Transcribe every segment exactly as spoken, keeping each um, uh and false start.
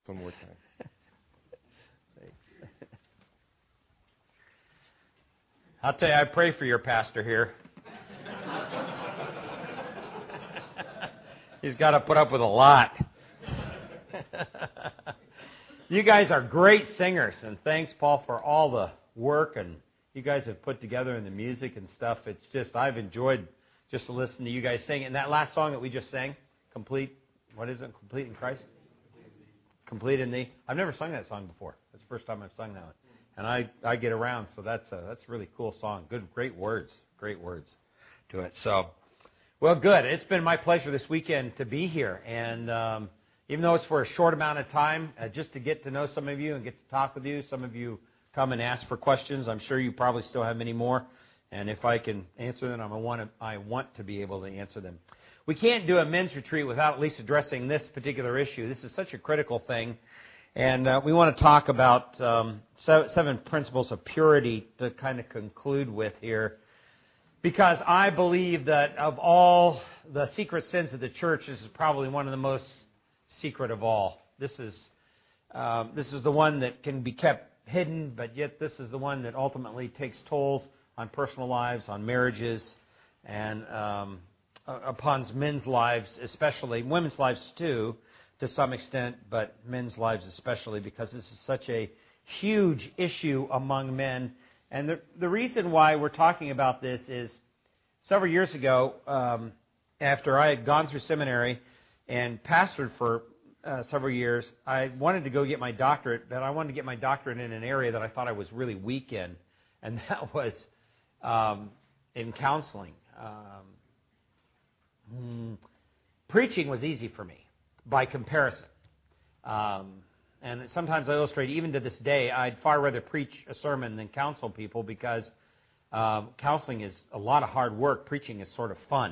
One more time. Thanks. I'll tell you, I pray for your pastor here. He's got to put up with a lot. You guys are great singers, and thanks, Paul, for all the work and you guys have put together in the music and stuff. It's just, I've enjoyed just to listen to you guys sing. And that last song that we just sang, Complete, what is it? Complete in Christ? Complete in Thee. I've never sung that song before. That's the first time I've sung that one. And I, I get around, so that's a, that's a really cool song. Good, great words, great words to it. So, well, good. It's been my pleasure this weekend to be here. And um, even though it's for a short amount of time, uh, just to get to know some of you and get to talk with you. Some of you come and ask for questions. I'm sure you probably still have many more. And if I can answer them, I want to, I want to be able to answer them. We can't do a men's retreat without at least addressing this particular issue. This is such a critical thing. And uh, we want to talk about um, seven principles of purity to kind of conclude with here. Because I believe that of all the secret sins of the church, this is probably one of the most secret of all. This is um, this is the one that can be kept hidden, but yet this is the one that ultimately takes tolls on personal lives, on marriages, and um, upon men's lives especially, women's lives too, to some extent, but men's lives especially, because this is such a huge issue among men. And the, the reason why we're talking about this is several years ago, um, after I had gone through seminary and pastored for uh, several years, I wanted to go get my doctorate, but I wanted to get my doctorate in an area that I thought I was really weak in, and that was um, in counseling. Um, hmm, preaching was easy for me by comparison. Um, and sometimes I illustrate, even to this day, I'd far rather preach a sermon than counsel people because um, counseling is a lot of hard work. Preaching is sort of fun.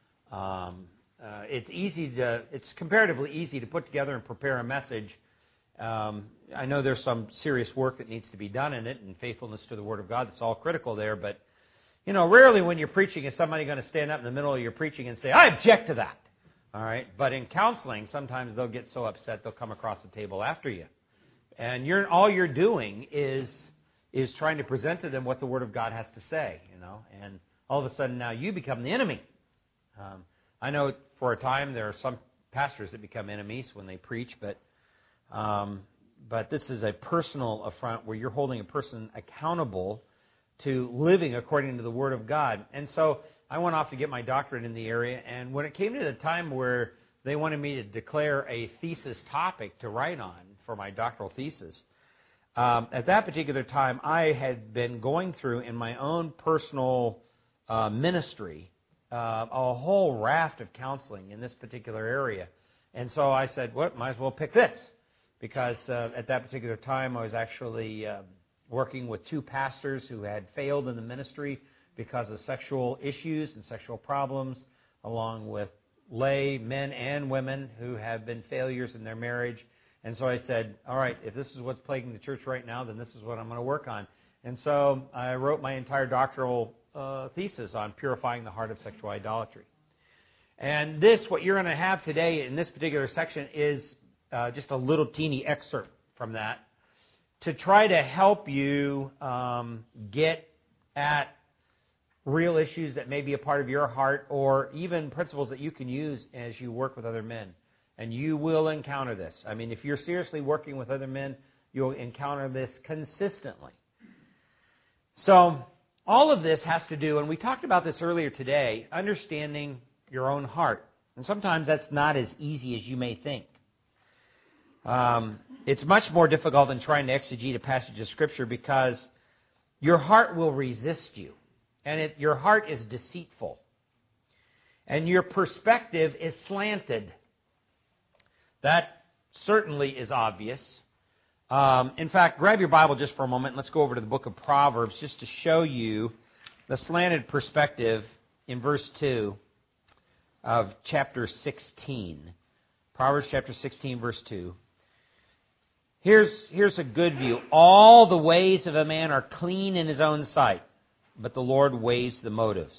Um, uh, it's easy to, it's comparatively easy to put together and prepare a message. Um, I know there's some serious work that needs to be done in it, and faithfulness to the Word of God. It's all critical there. But, you know, rarely when you're preaching is somebody going to stand up in the middle of your preaching and say, I object to that. All right, but in counseling, sometimes they'll get so upset they'll come across the table after you, and you're all you're doing is is trying to present to them what the Word of God has to say, you know. And all of a sudden now you become the enemy. Um, I know for a time there are some pastors that become enemies when they preach, but um, but this is a personal affront where you're holding a person accountable to living according to the Word of God, and so I went off to get my doctorate in the area, and when it came to the time where they wanted me to declare a thesis topic to write on for my doctoral thesis, um, at that particular time, I had been going through in my own personal uh, ministry uh, a whole raft of counseling in this particular area. And so I said, well, might as well pick this, because uh, at that particular time, I was actually uh, working with two pastors who had failed in the ministry because of sexual issues and sexual problems, along with lay men and women who have been failures in their marriage. And so I said, all right, if this is what's plaguing the church right now, then this is what I'm going to work on. And so I wrote my entire doctoral uh, thesis on purifying the heart of sexual idolatry. And this, what you're going to have today in this particular section, is uh, just a little teeny excerpt from that to try to help you um, get at real issues that may be a part of your heart, or even principles that you can use as you work with other men. And you will encounter this. I mean, if you're seriously working with other men, you'll encounter this consistently. So, all of this has to do, and we talked about this earlier today, understanding your own heart. And sometimes that's not as easy as you may think. Um, it's much more difficult than trying to exegete a passage of Scripture, because your heart will resist you. And it, your heart is deceitful. And your perspective is slanted. That certainly is obvious. Um, in fact, grab your Bible just for a moment and let's go over to the book of Proverbs just to show you the slanted perspective in verse two of chapter sixteen. Proverbs chapter sixteen, verse two. Here's, here's a good view. All the ways of a man are clean in his own sight, but the Lord weighs the motives.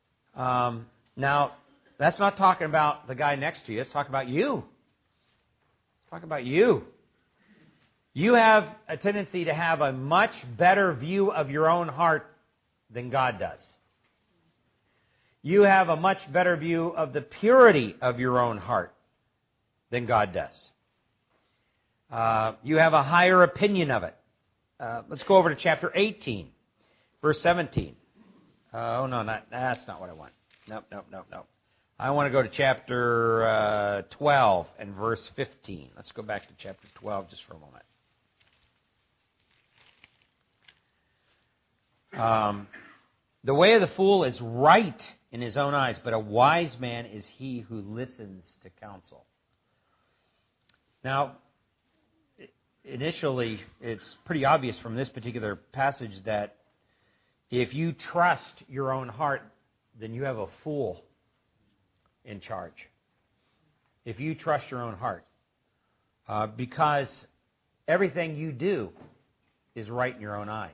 Um, now, that's not talking about the guy next to you. It's talking about you. Talk about you. You have a tendency to have a much better view of your own heart than God does. You have a much better view of the purity of your own heart than God does. Uh, you have a higher opinion of it. Uh, let's go over to chapter eighteen, verse seventeen. Uh, oh, no, not, that's not what I want. Nope, nope, nope, nope. I want to go to chapter uh, twelve and verse fifteen. Let's go back to chapter twelve just for a moment. Um, the way of the fool is right in his own eyes, but a wise man is he who listens to counsel. Now, initially, it's pretty obvious from this particular passage that if you trust your own heart, then you have a fool in charge. If you trust your own heart. Uh, because everything you do is right in your own eyes.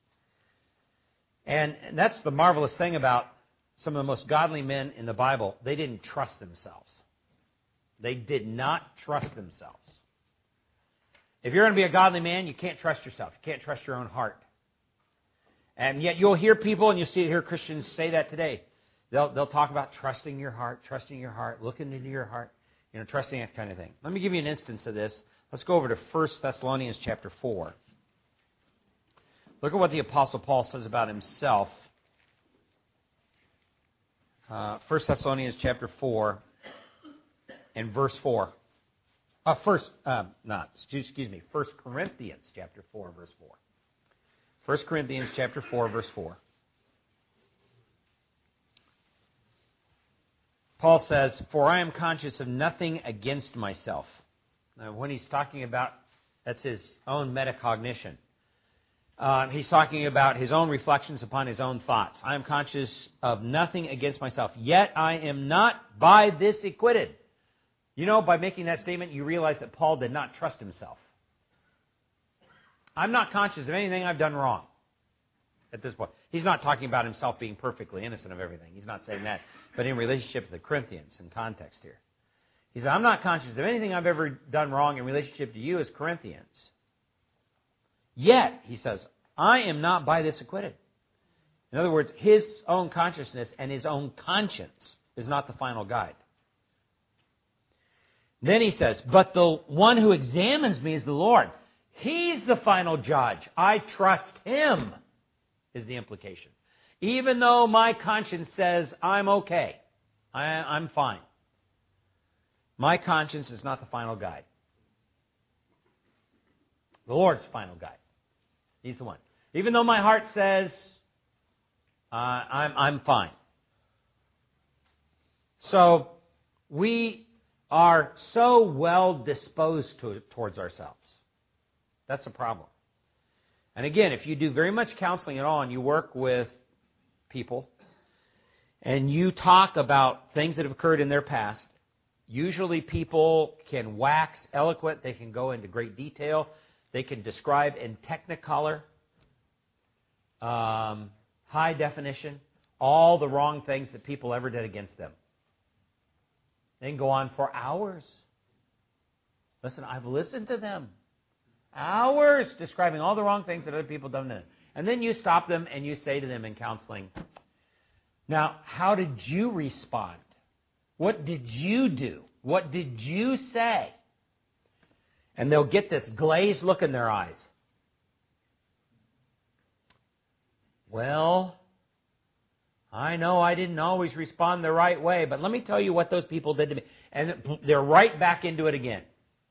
And that's the marvelous thing about some of the most godly men in the Bible. They didn't trust themselves. They did not trust themselves. If you're going to be a godly man, you can't trust yourself. You can't trust your own heart. And yet you'll hear people, and you'll see hear Christians say that today. They'll, they'll talk about trusting your heart, trusting your heart, looking into your heart, you know, trusting that kind of thing. Let me give you an instance of this. Let's go over to First Thessalonians chapter four. Look at what the Apostle Paul says about himself. Uh, First Thessalonians chapter four and verse four. Uh, first, uh, not, excuse me, First Corinthians chapter four, verse four. First Corinthians chapter four, verse four. Paul says, "For I am conscious of nothing against myself." Now, when he's talking about, that's his own metacognition. Uh, he's talking about his own reflections upon his own thoughts. "I am conscious of nothing against myself, yet I am not by this acquitted." You know, by making that statement, you realize that Paul did not trust himself. I'm not conscious of anything I've done wrong at this point. He's not talking about himself being perfectly innocent of everything. He's not saying that. But in relationship to the Corinthians, in context here. He said, I'm not conscious of anything I've ever done wrong in relationship to you as Corinthians. Yet, he says, I am not by this acquitted. In other words, his own consciousness and his own conscience is not the final guide. Then he says, but the one who examines me is the Lord. He's the final judge. I trust him, is the implication. Even though my conscience says I'm okay, I, I'm fine. My conscience is not the final guide. The Lord's final guide. He's the one. Even though my heart says uh, I'm, I'm fine. So we are so well disposed to, towards ourselves. That's a problem. And again, if you do very much counseling at all and you work with people and you talk about things that have occurred in their past, usually people can wax eloquent, they can go into great detail, they can describe in technicolor, um, high definition, all the wrong things that people ever did against them. They can go on for hours. Listen, I've listened to them. Hours describing all the wrong things that other people done to them. And then you stop them and you say to them in counseling, now, how did you respond? What did you do? What did you say? And they'll get this glazed look in their eyes. Well, I know I didn't always respond the right way, but let me tell you what those people did to me. And they're right back into it again.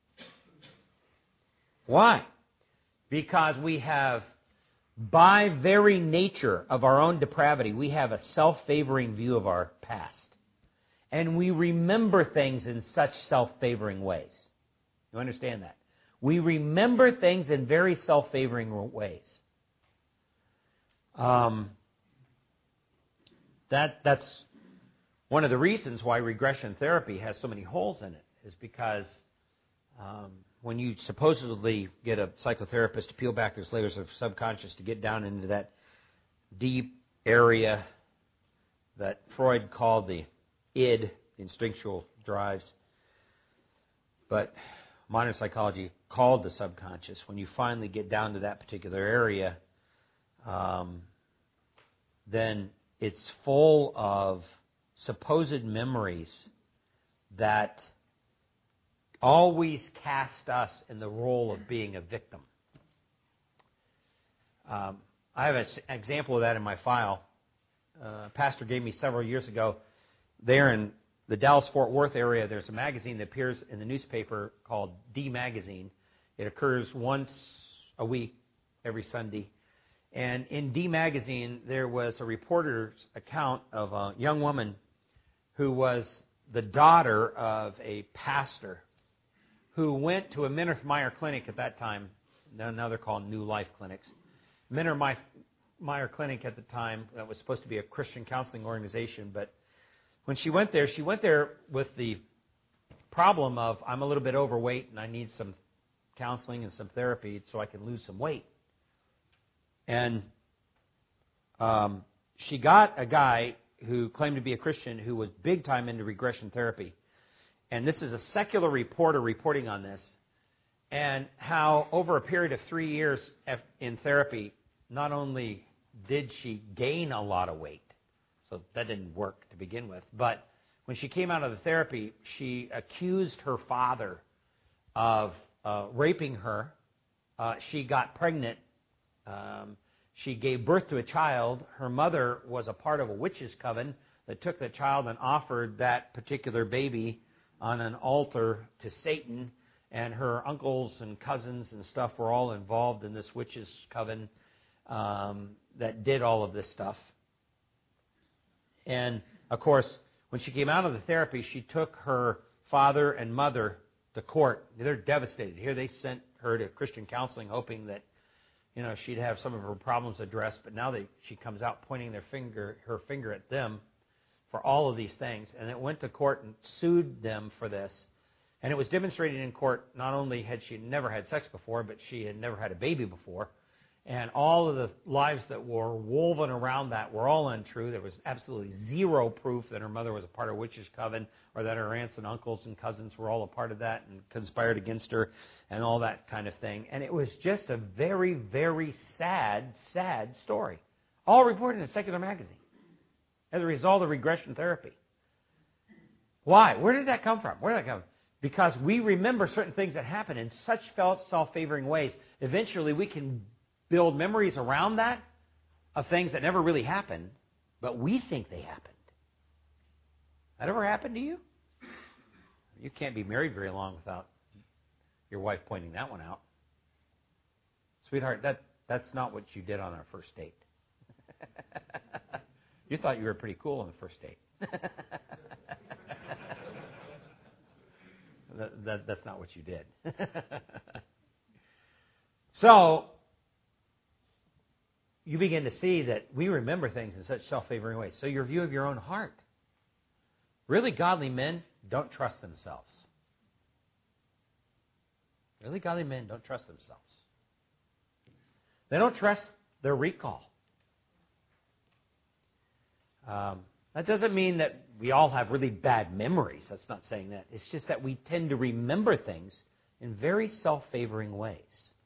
Why? Because we have, by very nature of our own depravity, we have a self-favoring view of our past. And we remember things in such self-favoring ways. You understand that? We remember things in very self-favoring ways. Um, that that's one of the reasons why regression therapy has so many holes in it, is because um, when you supposedly get a psychotherapist to peel back those layers of subconscious to get down into that deep area that Freud called the id, the instinctual drives. But modern psychology called the subconscious, when you finally get down to that particular area, um, then it's full of supposed memories that always cast us in the role of being a victim. Um, I have an example of that in my file. Uh, a pastor gave me several years ago. There in the Dallas-Fort Worth area, there's a magazine that appears in the newspaper called D Magazine. It occurs once a week, every Sunday. And in D Magazine, there was a reporter's account of a young woman who was the daughter of a pastor who went to a Minner-Meyer clinic at that time. Now they're called New Life Clinics. Minner-Meyer Clinic at the time, that was supposed to be a Christian counseling organization, but when she went there, she went there with the problem of, I'm a little bit overweight and I need some counseling and some therapy so I can lose some weight. And um, she got a guy who claimed to be a Christian who was big time into regression therapy. And this is a secular reporter reporting on this, and how over a period of three years in therapy, not only did she gain a lot of weight, so that didn't work to begin with, but when she came out of the therapy, she accused her father of uh, raping her. Uh, she got pregnant. Um, she gave birth to a child. Her mother was a part of a witch's coven that took the child and offered that particular baby on an altar to Satan, and her uncles and cousins and stuff were all involved in this witch's coven um, that did all of this stuff. And, of course, when she came out of the therapy, she took her father and mother to court. They're devastated. Here they sent her to Christian counseling hoping that, you know, she'd have some of her problems addressed, but now they, she comes out pointing their finger, her finger at them for all of these things. And it went to court and sued them for this. And it was demonstrated in court, not only had she never had sex before, but she had never had a baby before. And all of the lies that were woven around that were all untrue. There was absolutely zero proof that her mother was a part of witch's coven or that her aunts and uncles and cousins were all a part of that and conspired against her and all that kind of thing. And it was just a very, very sad, sad story. All reported in a secular magazine as a result of regression therapy. Why? Where did that come from? Where did that come from? Because we remember certain things that happen in such self-favoring ways. Eventually we can build memories around that of things that never really happened, but we think they happened. That ever happened to you? You can't be married very long without your wife pointing that one out. Sweetheart, that, that's not what you did on our first date. You thought you were pretty cool on the first date. that, that, that's not what you did. So, you begin to see that we remember things in such self-favoring ways. So your view of your own heart. Really godly men don't trust themselves. Really godly men don't trust themselves. They don't trust their recall. Um, that doesn't mean that we all have really bad memories. That's not saying that. It's just that we tend to remember things in very self-favoring ways.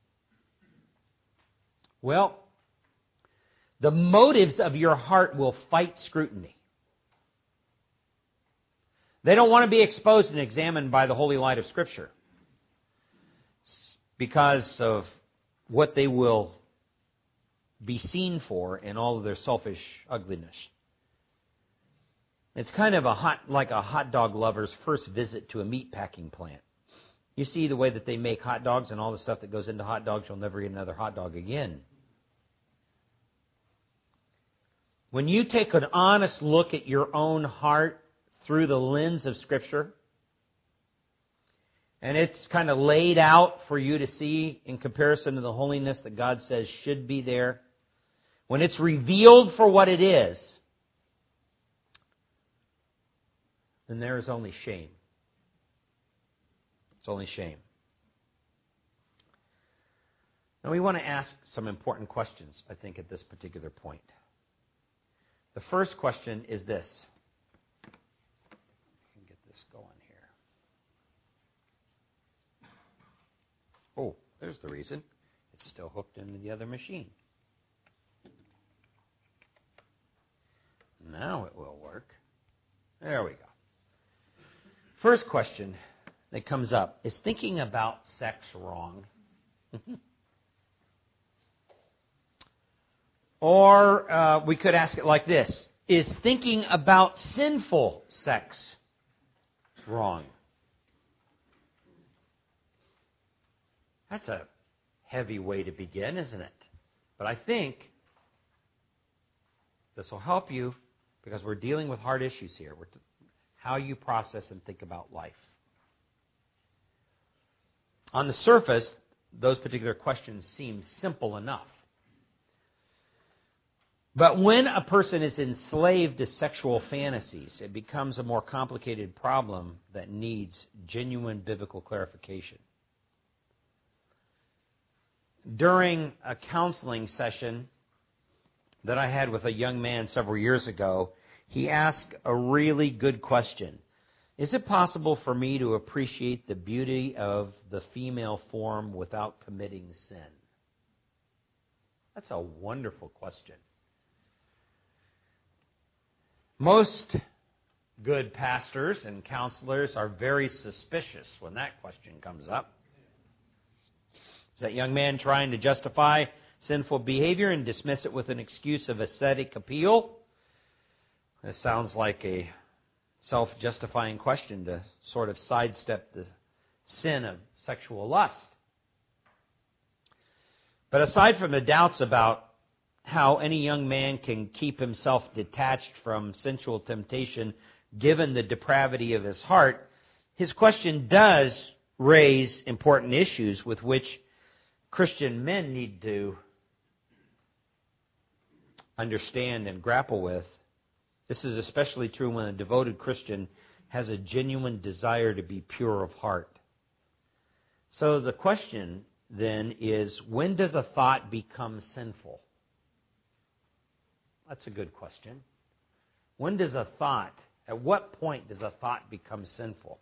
Well, the motives of your heart will fight scrutiny. They don't want to be exposed and examined by the holy light of Scripture because of what they will be seen for in all of their selfish ugliness. It's kind of a hot, like a hot dog lover's first visit to a meat packing plant. You see the way that they make hot dogs and all the stuff that goes into hot dogs, you'll never eat another hot dog again. When you take an honest look at your own heart through the lens of Scripture, and it's kind of laid out for you to see in comparison to the holiness that God says should be there, when it's revealed for what it is, then there is only shame. It's only shame. Now we want to ask some important questions, I think, at this particular point. The first question is this. I can get this going here. Oh, there's the reason. It's still hooked into the other machine. Now it will work. There we go. First question that comes up, is thinking about sex wrong? Or uh, we could ask it like this, is thinking about sinful sex wrong? That's a heavy way to begin, isn't it? But I think this will help you because we're dealing with hard issues here. We're t- how you process and think about life. On the surface, those particular questions seem simple enough. But when a person is enslaved to sexual fantasies, it becomes a more complicated problem that needs genuine biblical clarification. During a counseling session that I had with a young man several years ago, he asked a really good question. Is it possible for me to appreciate the beauty of the female form without committing sin? That's a wonderful question. Most good pastors and counselors are very suspicious when that question comes up. Is that young man trying to justify sinful behavior and dismiss it with an excuse of aesthetic appeal? This sounds like a self-justifying question to sort of sidestep the sin of sexual lust. But aside from the doubts about how any young man can keep himself detached from sensual temptation given the depravity of his heart, his question does raise important issues with which Christian men need to understand and grapple with. This is especially true when a devoted Christian has a genuine desire to be pure of heart. So the question then is, when does a thought become sinful? That's a good question. When does a thought, at what point does a thought become sinful?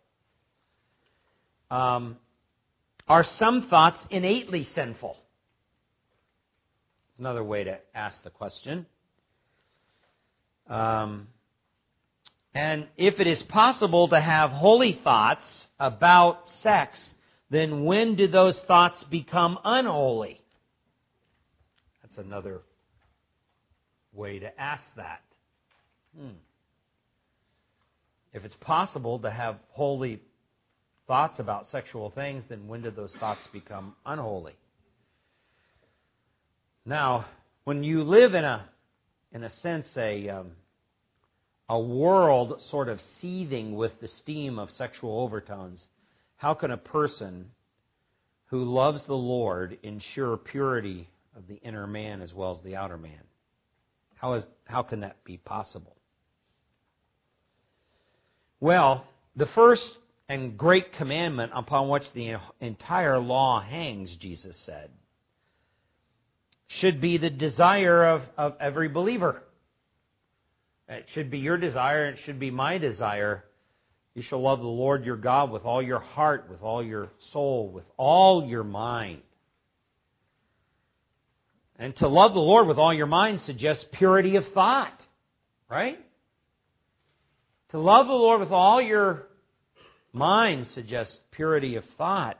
Um, are some thoughts innately sinful? That's another way to ask the question. Um, and if it is possible to have holy thoughts about sex, then when do those thoughts become unholy? That's another way to ask that. Hmm. If it's possible to have holy thoughts about sexual things, then when do those thoughts become unholy? Now, when you live in a, in a sense, a um, a world sort of seething with the steam of sexual overtones, how can a person who loves the Lord ensure purity of the inner man as well as the outer man? How is how can that be possible? Well, the first and great commandment upon which the entire law hangs, Jesus said, should be the desire of, of every believer. It should be your desire, and it should be my desire. You shall love the Lord your God with all your heart, with all your soul, with all your mind. And to love the Lord with all your mind suggests purity of thought, right? To love the Lord with all your mind suggests purity of thought.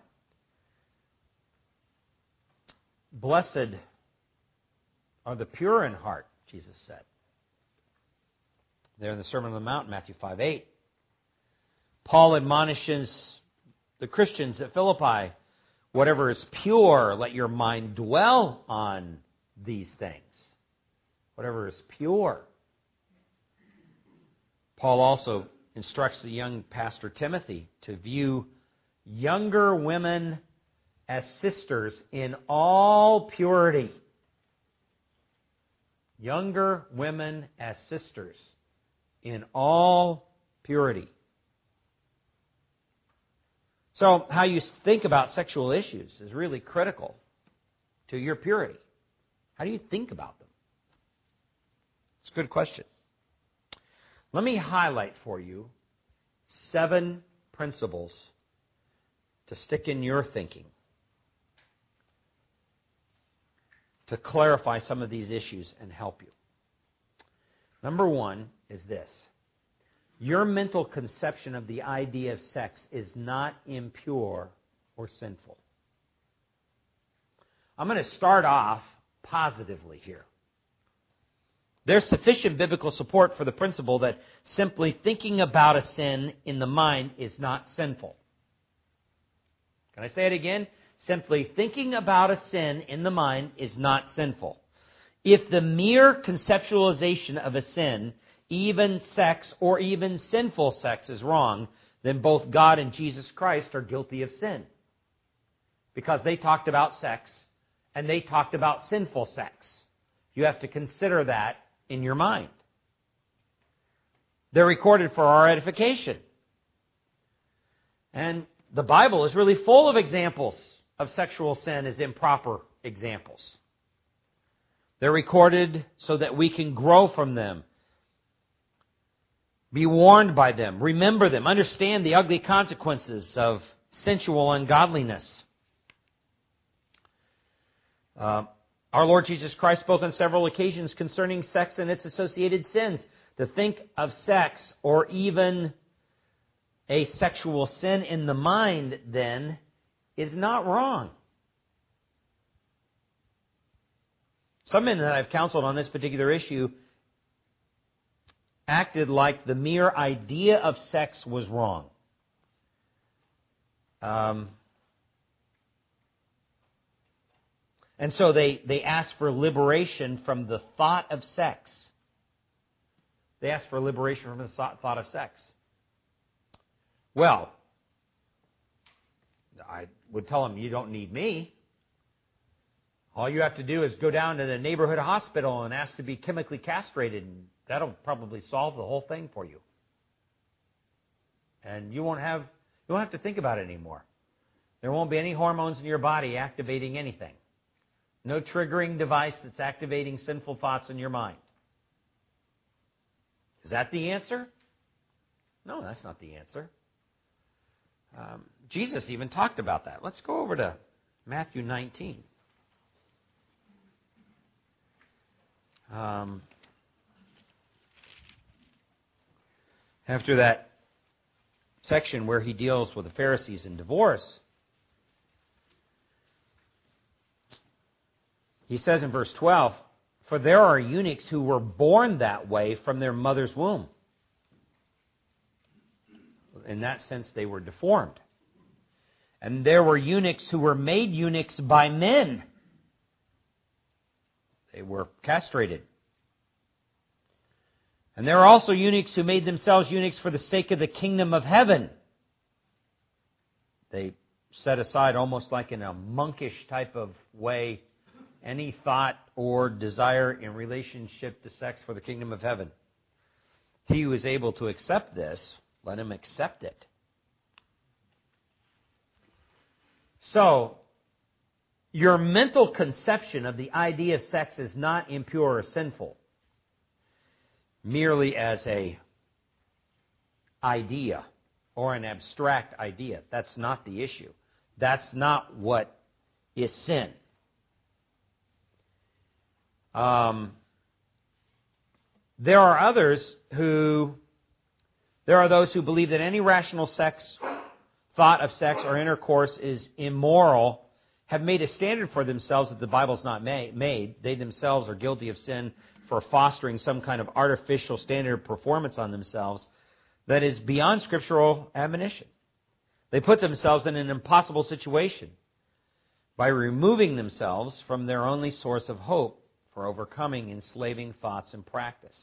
Blessed are the pure in heart, Jesus said. There in the Sermon on the Mount, Matthew five eight. Paul admonishes the Christians at Philippi, whatever is pure, let your mind dwell on these things. Whatever is pure. Paul also instructs the young pastor Timothy to view younger women as sisters in all purity. Younger women as sisters in all purity. So how you think about sexual issues is really critical to your purity. How do you think about them? It's a good question. Let me highlight for you seven principles to stick in your thinking to clarify some of these issues and help you. Number one is this. Your mental conception of the idea of sex is not impure or sinful. I'm going to start off positively here. There's sufficient biblical support for the principle that simply thinking about a sin in the mind is not sinful. Can I say it again? Simply thinking about a sin in the mind is not sinful. If the mere conceptualization of a sin, even sex or even sinful sex, is wrong, then both God and Jesus Christ are guilty of sin. Because they talked about sex and they talked about sinful sex. You have to consider that in your mind. They're recorded for our edification. And the Bible is really full of examples of sexual sin as improper examples. They're recorded so that we can grow from them, be warned by them, remember them, understand the ugly consequences of sensual ungodliness. Uh, Our Lord Jesus Christ spoke on several occasions concerning sex and its associated sins. To think of sex or even a sexual sin in the mind, then, is not wrong. Some men that I've counseled on this particular issue acted like the mere idea of sex was wrong. Um... And so they, they ask for liberation from the thought of sex. They ask for liberation from the thought of sex. Well, I would tell them, you don't need me. All you have to do is go down to the neighborhood hospital and ask to be chemically castrated, and that'll probably solve the whole thing for you. And you won't have, you won't have to think about it anymore. There won't be any hormones in your body activating anything. No triggering device that's activating sinful thoughts in your mind. Is that the answer? No, that's not the answer. Um, Jesus even talked about that. Let's go over to Matthew nineteen. Um, after that section where he deals with the Pharisees and divorce, he says in verse twelve, "For there are eunuchs who were born that way from their mother's womb." In that sense, they were deformed. "And there were eunuchs who were made eunuchs by men." They were castrated. "And there are also eunuchs who made themselves eunuchs for the sake of the kingdom of heaven." They set aside, almost like in a monkish type of way, any thought or desire in relationship to sex for the kingdom of heaven. He who is able to accept this, let him accept it. So, your mental conception of the idea of sex is not impure or sinful, merely as a idea or an abstract idea. That's not the issue. That's not what is sin. Um, there are others who, there are those who believe that any rational sex, thought of sex or intercourse is immoral, have made a standard for themselves that the Bible's not made. They themselves are guilty of sin for fostering some kind of artificial standard of performance on themselves that is beyond scriptural admonition. They put themselves in an impossible situation by removing themselves from their only source of hope for overcoming enslaving thoughts and practice.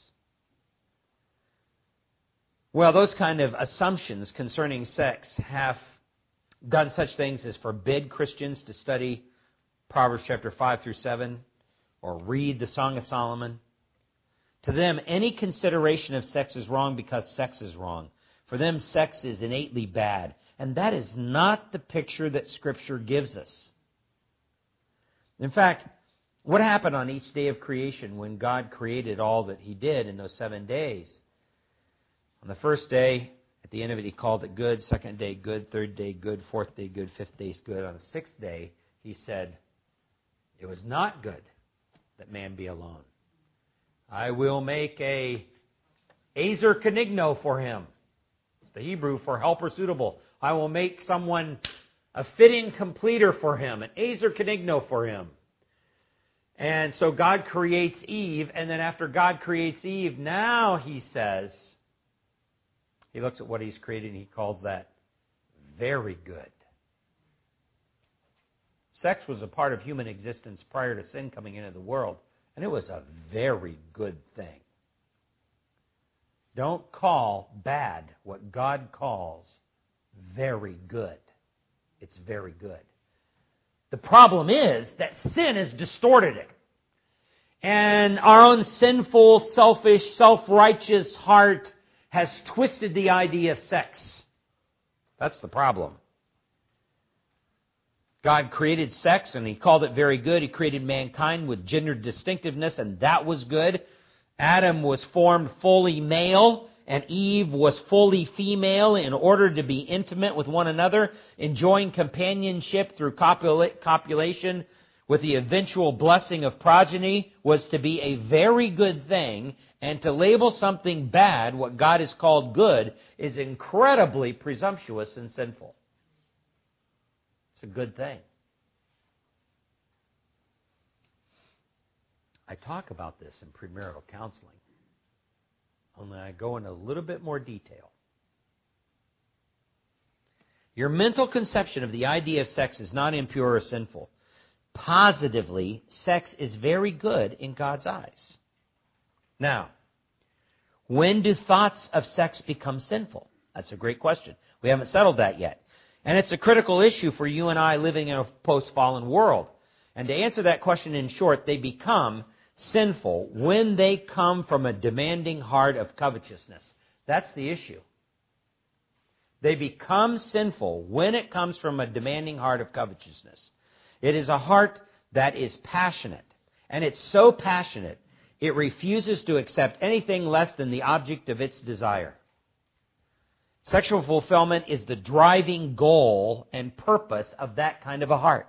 Well, those kind of assumptions concerning sex have done such things as forbid Christians to study Proverbs chapter five through seven or read the Song of Solomon. To them, any consideration of sex is wrong because sex is wrong. For them, sex is innately bad. And that is not the picture that Scripture gives us. In fact, what happened on each day of creation when God created all that He did in those seven days? On the first day, at the end of it, He called it good. Second day, good. Third day, good. Fourth day, good. Fifth day, good. On the sixth day, He said, it was not good. that man be alone. I will make a Ezer Kenigno for him. It's the Hebrew for helper suitable. I will make someone a fitting completer for him, an Ezer Kenigno for him. And so God creates Eve, and then after God creates Eve, now he says, he looks at what he's created and he calls that very good. Sex was a part of human existence prior to sin coming into the world, and it was a very good thing. Don't call bad what God calls very good. It's very good. The problem is that sin has distorted it. And our own sinful, selfish, self-righteous heart has twisted the idea of sex. That's the problem. God created sex and He called it very good. He created mankind with gender distinctiveness, and that was good. Adam was formed fully male, and Eve was fully female in order to be intimate with one another, enjoying companionship through copula- copulation with the eventual blessing of progeny was to be a very good thing, and to label something bad, what God has called good, is incredibly presumptuous and sinful. It's a good thing. I talk about this in premarital counseling. Only I go into a little bit more detail. Your mental conception of the idea of sex is not impure or sinful. Positively, sex is very good in God's eyes. Now, when do thoughts of sex become sinful? That's a great question. We haven't settled that yet. And it's a critical issue for you and I living in a post-fallen world. And to answer that question in short, they become sinful when they come from a demanding heart of covetousness. That's the issue. They become sinful when it comes from a demanding heart of covetousness. It is a heart that is passionate. And it's so passionate, it refuses to accept anything less than the object of its desire. Sexual fulfillment is the driving goal and purpose of that kind of a heart.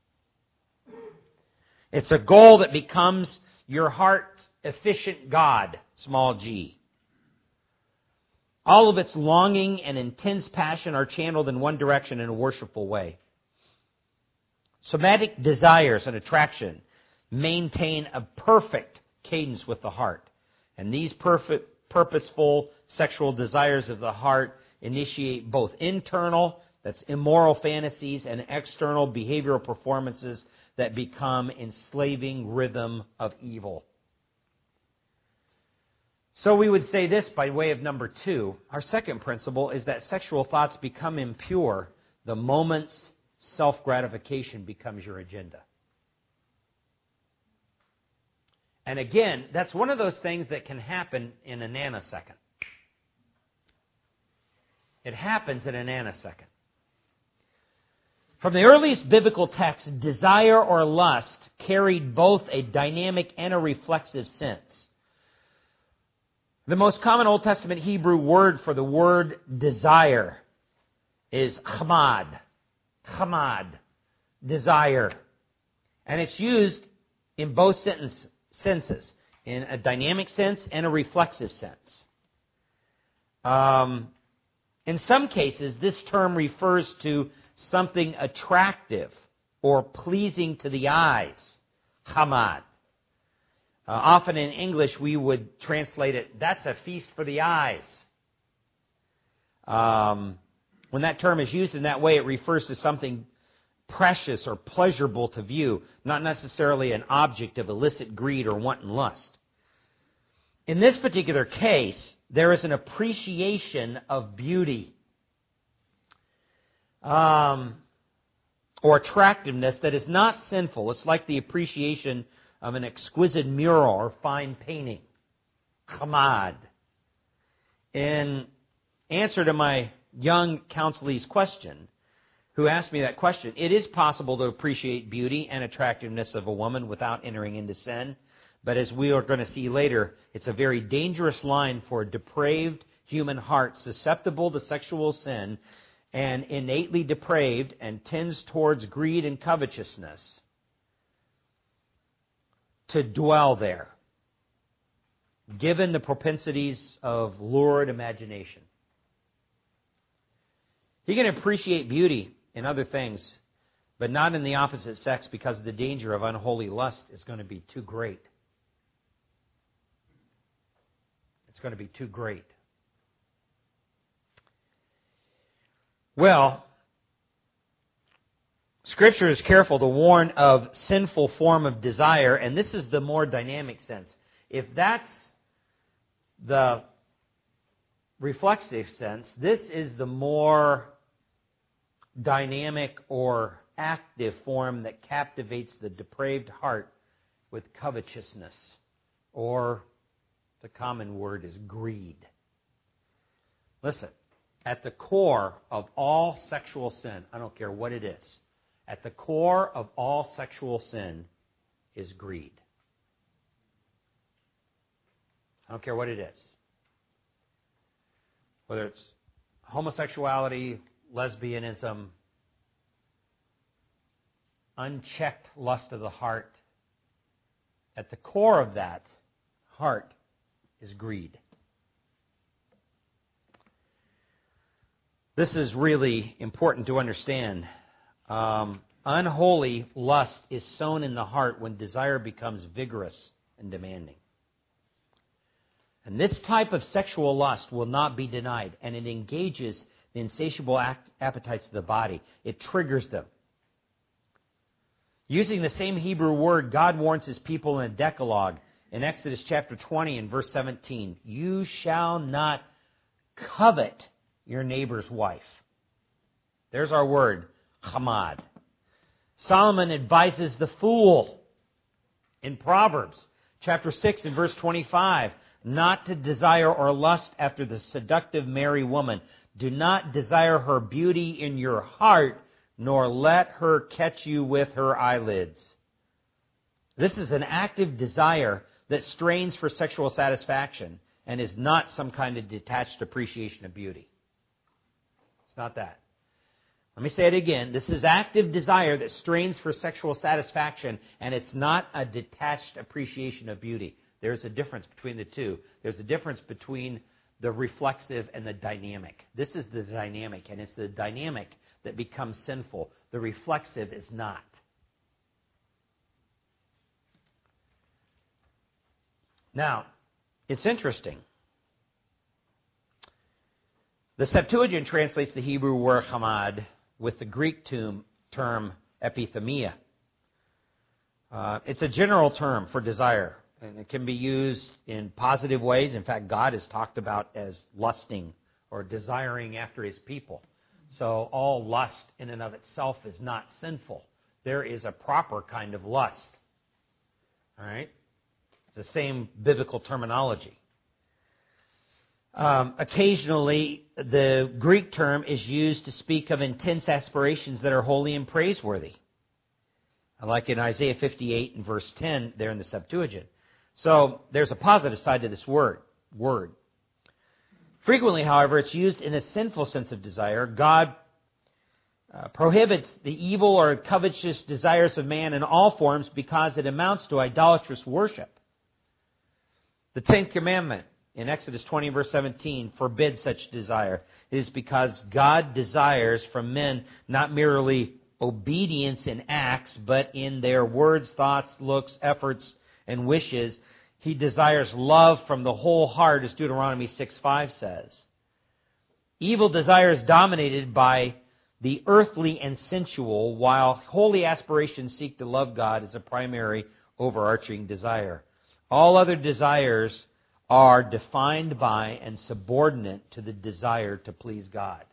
It's a goal that becomes your heart's efficient God, small g. All of its longing and intense passion are channeled in one direction in a worshipful way. Somatic desires and attraction maintain a perfect cadence with the heart. And these perfect, purposeful sexual desires of the heart initiate both internal, that's immoral fantasies, and external behavioral performances that become enslaving rhythm of evil. So we would say this by way of number two. Our second principle is that sexual thoughts become impure the moment's self-gratification becomes your agenda. And again, that's one of those things that can happen in a nanosecond. It happens in a nanosecond. From the earliest biblical texts, desire or lust carried both a dynamic and a reflexive sense. The most common Old Testament Hebrew word for the word desire is chamad. Chamad, desire. And it's used in both sentence, senses, in a dynamic sense and a reflexive sense. Um, in some cases, this term refers to something attractive or pleasing to the eyes. Chamad. Uh, often in English we would translate it, that's a feast for the eyes. Um, when that term is used in that way, it refers to something precious or pleasurable to view, not necessarily an object of illicit greed or wanton lust. In this particular case, there is an appreciation of beauty um, or attractiveness that is not sinful. It's like the appreciation of an exquisite mural or fine painting. Chamad. In answer to my young counselee's question, who asked me that question, it is possible to appreciate beauty and attractiveness of a woman without entering into sin. But as we are going to see later, it's a very dangerous line for a depraved human heart susceptible to sexual sin and innately depraved and tends towards greed and covetousness to dwell there, given the propensities of lurid imagination. He can appreciate beauty in other things, but not in the opposite sex, because the danger of unholy lust is going to be too great. It's going to be too great. Well, Scripture is careful to warn of sinful form of desire, and this is the more dynamic sense. If that's the reflexive sense, this is the more dynamic or active form that captivates the depraved heart with covetousness, or the common word is greed. Listen, at the core of all sexual sin, I don't care what it is, at the core of all sexual sin is greed. I don't care what it is. Whether it's homosexuality, lesbianism, unchecked lust of the heart, at the core of that heart is greed. This is really important to understand. Um, unholy lust is sown in the heart when desire becomes vigorous and demanding. And this type of sexual lust will not be denied, and it engages the insatiable act, appetites of the body. It triggers them. Using the same Hebrew word, God warns His people in a Decalogue in Exodus chapter twenty and verse seventeen. You shall not covet your neighbor's wife. There's our word, chamad. Solomon advises the fool in Proverbs chapter six and verse twenty-five not to desire or lust after the seductive merry woman. Do not desire her beauty in your heart, nor let her catch you with her eyelids. This is an active desire that strains for sexual satisfaction and is not some kind of detached appreciation of beauty. It's not that. Let me say it again. This is active desire that strains for sexual satisfaction, and it's not a detached appreciation of beauty. There's a difference between the two. There's a difference between the reflexive and the dynamic. This is the dynamic, and it's the dynamic that becomes sinful. The reflexive is not. Now, it's interesting. The Septuagint translates the Hebrew word chamad with the Greek term, term epithumia. Uh, it's a general term for desire, and it can be used in positive ways. In fact, God is talked about as lusting or desiring after His people. So all lust in and of itself is not sinful. There is a proper kind of lust. All right? It's the same biblical terminology. Um, occasionally, the Greek term is used to speak of intense aspirations that are holy and praiseworthy. Like in Isaiah fifty-eight and verse ten, there in the Septuagint. So there's a positive side to this word. word. Frequently, however, it's used in a sinful sense of desire. God uh, prohibits the evil or covetous desires of man in all forms because it amounts to idolatrous worship. The Tenth Commandment in Exodus twenty, verse seventeen, forbids such desire. It is because God desires from men not merely obedience in acts, but in their words, thoughts, looks, efforts, and wishes. He desires love from the whole heart, as Deuteronomy six five says. Evil desire is dominated by the earthly and sensual, while holy aspirations seek to love God as a primary overarching desire. All other desires are defined by and subordinate to the desire to please God.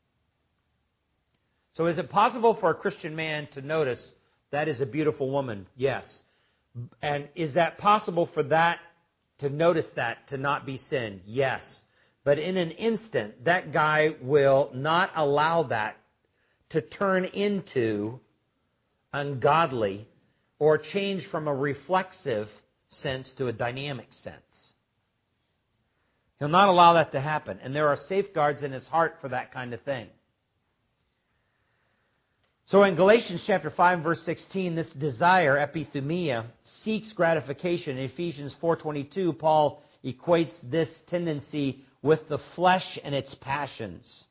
So is it possible for a Christian man to notice that is a beautiful woman? Yes. And is that possible for that, to notice that, to not be sin? Yes. But in an instant, that guy will not allow that to turn into ungodly or change from a reflexive sense to a dynamic sense. He'll not allow that to happen. And there are safeguards in his heart for that kind of thing. So in Galatians chapter five, verse sixteen, this desire, epithumia, seeks gratification. In Ephesians four twenty-two, Paul equates this tendency with the flesh and its passions.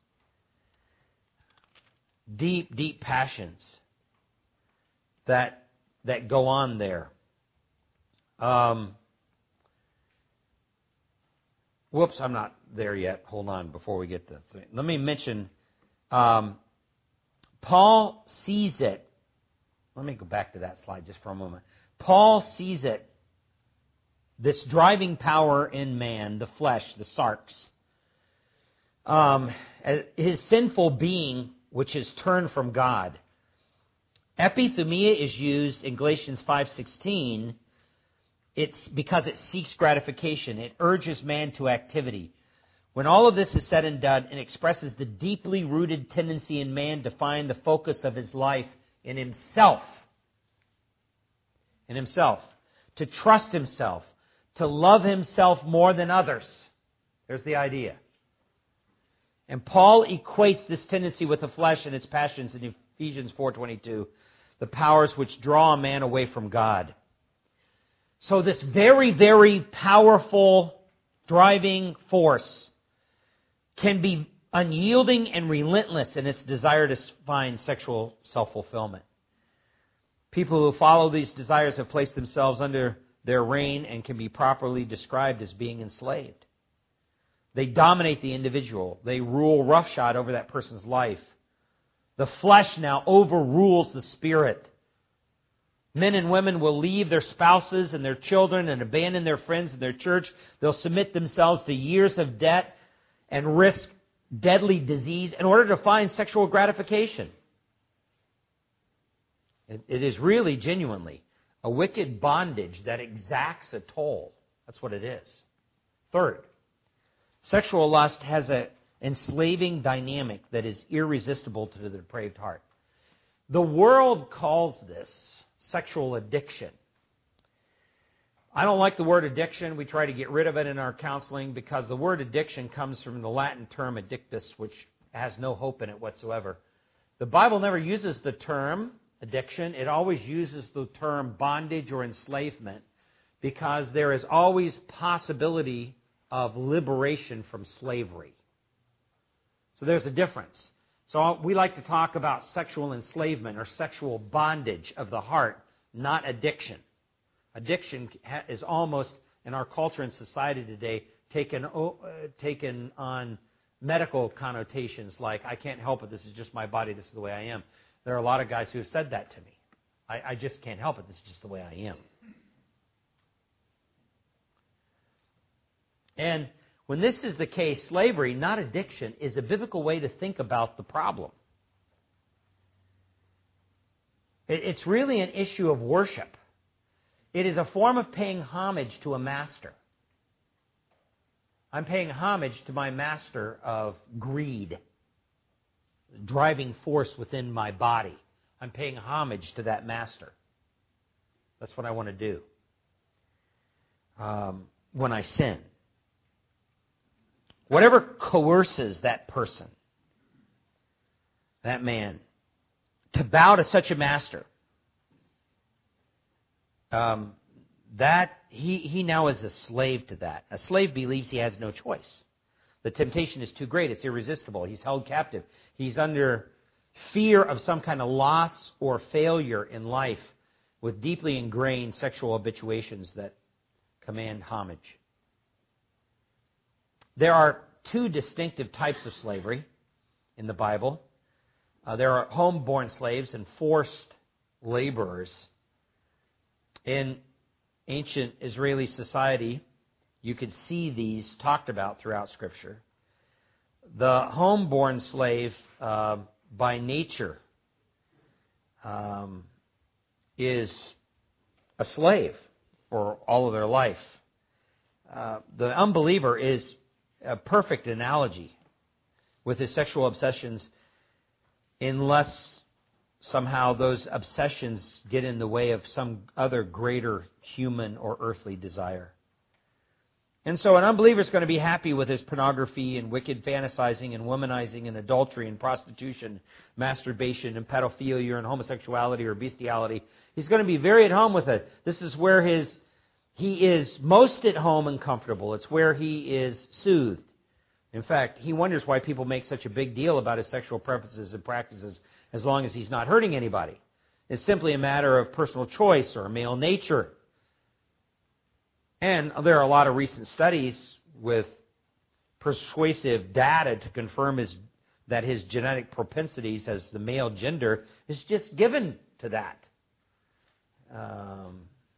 Deep, deep passions that, that go on there. Um, whoops, I'm not there yet. Hold on before we get to the thing. Let me mention... Um, Paul sees it. Let me go back to that slide just for a moment. Paul sees it, this driving power in man, the flesh, the sarx, um, his sinful being, which is turned from God. Epithumia is used in Galatians five sixteen. It's because it seeks gratification. It urges man to activity. When all of this is said and done, it expresses the deeply rooted tendency in man to find the focus of his life in himself. In himself. To trust himself. To love himself more than others. There's the idea. And Paul equates this tendency with the flesh and its passions in Ephesians four twenty-two. The powers which draw a man away from God. So this very, very powerful driving force can be unyielding and relentless in its desire to find sexual self-fulfillment. People who follow these desires have placed themselves under their reign and can be properly described as being enslaved. They dominate the individual. They rule roughshod over that person's life. The flesh now overrules the spirit. Men and women will leave their spouses and their children and abandon their friends and their church. They'll submit themselves to years of debt and risk deadly disease in order to find sexual gratification. It, it is really, genuinely, a wicked bondage that exacts a toll. That's what it is. Third, sexual lust has an enslaving dynamic that is irresistible to the depraved heart. The world calls this sexual addiction. I don't like the word addiction. We try to get rid of it in our counseling because the word addiction comes from the Latin term addictus, which has no hope in it whatsoever. The Bible never uses the term addiction. It always uses the term bondage or enslavement because there is always possibility of liberation from slavery. So there's a difference. So we like to talk about sexual enslavement or sexual bondage of the heart, not addiction. Addiction is almost, in our culture and society today, taken, uh, taken on medical connotations like, I can't help it, this is just my body, this is the way I am. There are a lot of guys who have said that to me. I, I just can't help it, this is just the way I am. And when this is the case, slavery, not addiction, is a biblical way to think about the problem. It, it's really an issue of worship. It is a form of paying homage to a master. I'm paying homage to my master of greed, driving force within my body. I'm paying homage to that master. That's what I want to do um, when I sin. Whatever coerces that person, that man, to bow to such a master, Um, that he, he now is a slave to that. A slave believes he has no choice. The temptation is too great. It's irresistible. He's held captive. He's under fear of some kind of loss or failure in life with deeply ingrained sexual habituations that command homage. There are two distinctive types of slavery in the Bible. Uh, there are home-born slaves and forced laborers. In ancient Israeli society, you could see these talked about throughout Scripture. The home-born slave, uh, by nature, um, is a slave for all of their life. Uh, the unbeliever is a perfect analogy with his sexual obsessions, unless somehow those obsessions get in the way of some other greater human or earthly desire. And so an unbeliever is going to be happy with his pornography and wicked fantasizing and womanizing and adultery and prostitution, masturbation and pedophilia and homosexuality or bestiality. He's going to be very at home with it. This is where his he is most at home and comfortable. It's where he is soothed. In fact, he wonders why people make such a big deal about his sexual preferences and practices as long as he's not hurting anybody. It's simply a matter of personal choice or male nature. And there are a lot of recent studies with persuasive data to confirm his, that his genetic propensities as the male gender is just given to that. Um,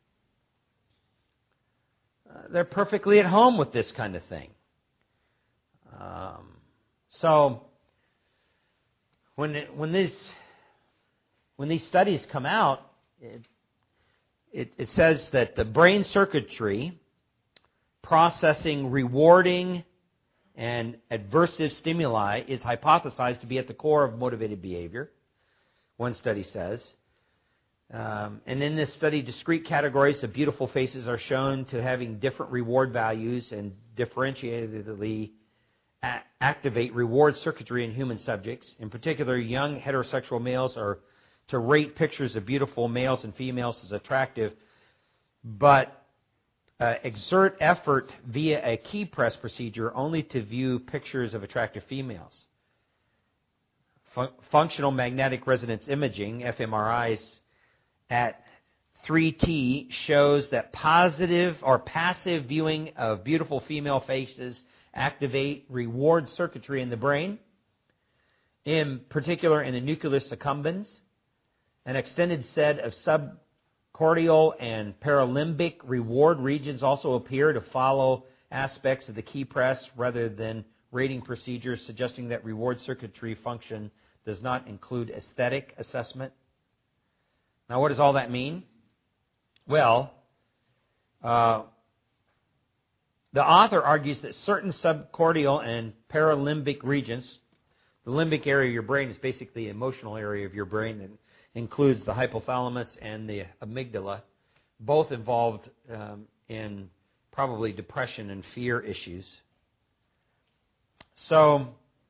uh, they're perfectly at home with this kind of thing. Um, so when it, when these when these studies come out, it, It, it says that the brain circuitry processing rewarding and adversive stimuli is hypothesized to be at the core of motivated behavior, one study says. Um, and in this study, discrete categories of beautiful faces are shown to having different reward values and differentiatedly a- activate reward circuitry in human subjects. In particular, young heterosexual males are to rate pictures of beautiful males and females as attractive, but uh, exert effort via a key press procedure only to view pictures of attractive females. Fun- functional magnetic resonance imaging, F M R Is, at three T shows that positive or passive viewing of beautiful female faces activate reward circuitry in the brain, in particular in the nucleus accumbens. An extended set of subcortical and paralimbic reward regions also appear to follow aspects of the key press rather than rating procedures, suggesting that reward circuitry function does not include aesthetic assessment. Now, what does all that mean? Well, uh, the author argues that certain subcortical and paralimbic regions, the limbic area of your brain is basically the emotional area of your brain that includes the hypothalamus and the amygdala, both involved um, in probably depression and fear issues. So,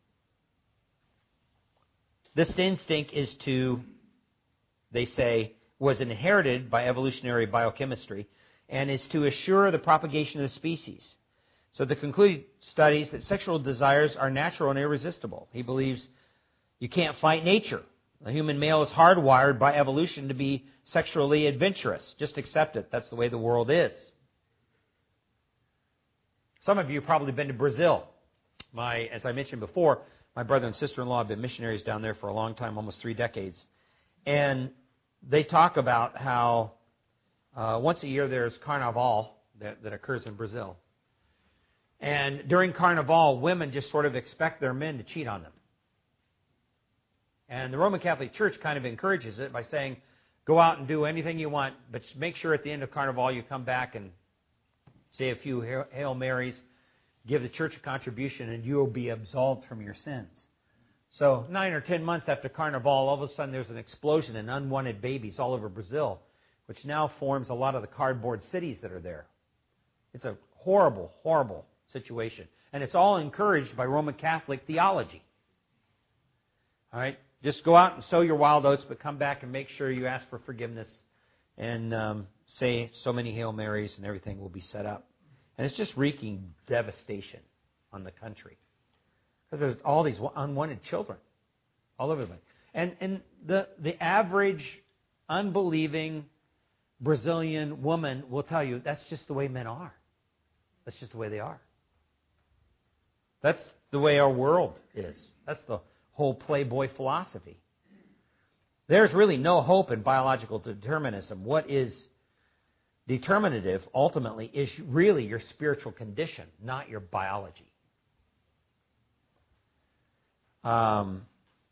this instinct is to, they say, was inherited by evolutionary biochemistry and is to assure the propagation of the species. So the concluded studies that sexual desires are natural and irresistible. He believes you can't fight nature. The human male is hardwired by evolution to be sexually adventurous. Just accept it. That's the way the world is. Some of you have probably been to Brazil. My, as I mentioned before, my brother and sister-in-law have been missionaries down there for a long time, almost three decades. And they talk about how uh, once a year there's Carnival that, that occurs in Brazil. And during Carnival, women just sort of expect their men to cheat on them. And the Roman Catholic Church kind of encourages it by saying, go out and do anything you want, but make sure at the end of Carnival you come back and say a few Hail Marys, give the church a contribution, and you will be absolved from your sins. So nine or ten months after Carnival, all of a sudden there's an explosion in unwanted babies all over Brazil, which now forms a lot of the cardboard cities that are there. It's a horrible, horrible situation. And it's all encouraged by Roman Catholic theology. All right? Just go out and sow your wild oats, but come back and make sure you ask for forgiveness and um, say so many Hail Marys and everything will be set up. And it's just wreaking devastation on the country. Because there's all these unwanted children all over the place. And, and the, the average unbelieving Brazilian woman will tell you that's just the way men are. That's just the way they are. That's the way our world is. That's the whole Playboy philosophy. There's really no hope in biological determinism. What is determinative, ultimately, is really your spiritual condition, not your biology. Um,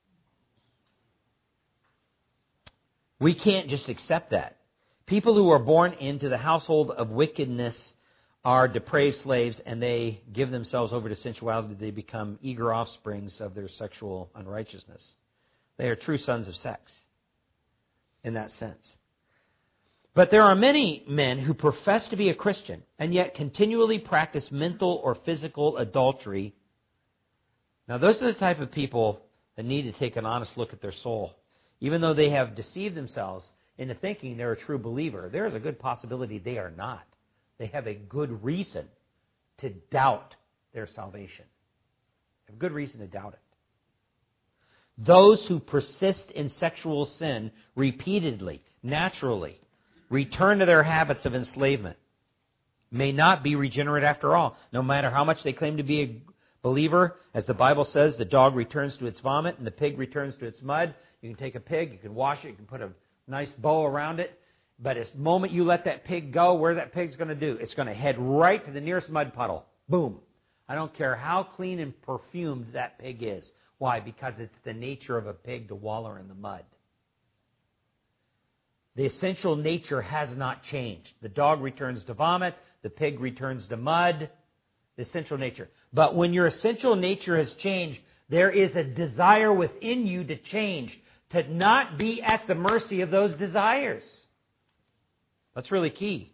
we can't just accept that. People who are born into the household of wickedness are depraved slaves, and they give themselves over to sensuality. They become eager offsprings of their sexual unrighteousness. They are true sons of sex in that sense. But there are many men who profess to be a Christian and yet continually practice mental or physical adultery. Now, those are the type of people that need to take an honest look at their soul. Even though they have deceived themselves into thinking they're a true believer, there is a good possibility they are not. They have a good reason to doubt their salvation. They have good reason to doubt it. Those who persist in sexual sin repeatedly, naturally, return to their habits of enslavement, may not be regenerate after all. No matter how much they claim to be a believer, as the Bible says, the dog returns to its vomit and the pig returns to its mud. You can take a pig, you can wash it, you can put a nice bow around it, but as the moment you let that pig go, where that pig's going to do? It's going to head right to the nearest mud puddle. Boom. I don't care how clean and perfumed that pig is. Why? Because it's the nature of a pig to wallow in the mud. The essential nature has not changed. The dog returns to vomit. The pig returns to mud. The essential nature. But when your essential nature has changed, there is a desire within you to change, to not be at the mercy of those desires. That's really key.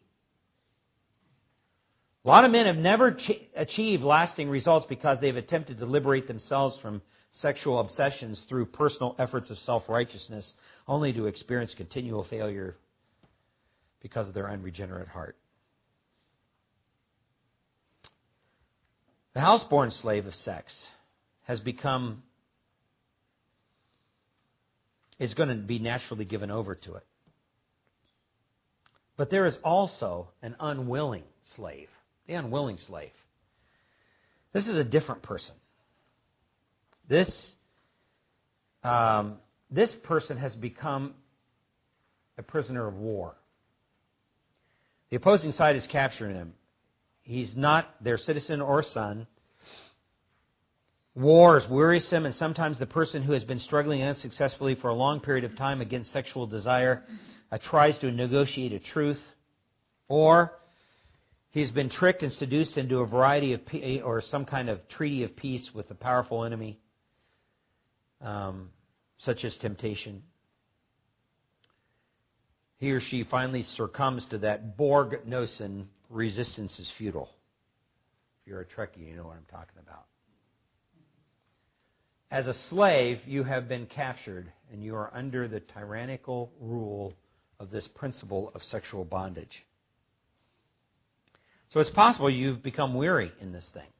A lot of men have never ch- achieved lasting results because they've attempted to liberate themselves from sexual obsessions through personal efforts of self-righteousness, only to experience continual failure because of their unregenerate heart. The house-born slave of sex has become, is going to be naturally given over to it. But there is also an unwilling slave, the unwilling slave. This is a different person. This, um, this person has become a prisoner of war. The opposing side is capturing him. He's not their citizen or son. War is wearisome, and sometimes the person who has been struggling unsuccessfully for a long period of time against sexual desire uh, tries to negotiate a truth, or he's been tricked and seduced into a variety of pe- or some kind of treaty of peace with a powerful enemy, um, such as temptation. He or she finally succumbs to that Borg notion, resistance is futile. If you're a Trekkie, you know what I'm talking about. As a slave, you have been captured, and you are under the tyrannical rule of this principle of sexual bondage. So it's possible you've become weary in this thing.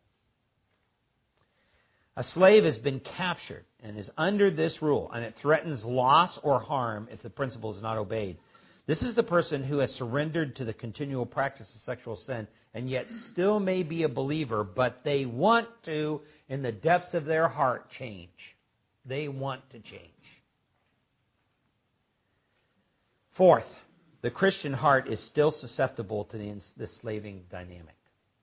A slave has been captured and is under this rule, and it threatens loss or harm if the principle is not obeyed. This is the person who has surrendered to the continual practice of sexual sin and yet still may be a believer, but they want to, in the depths of their heart, change. They want to change. Fourth, the Christian heart is still susceptible to the enslaving dynamic.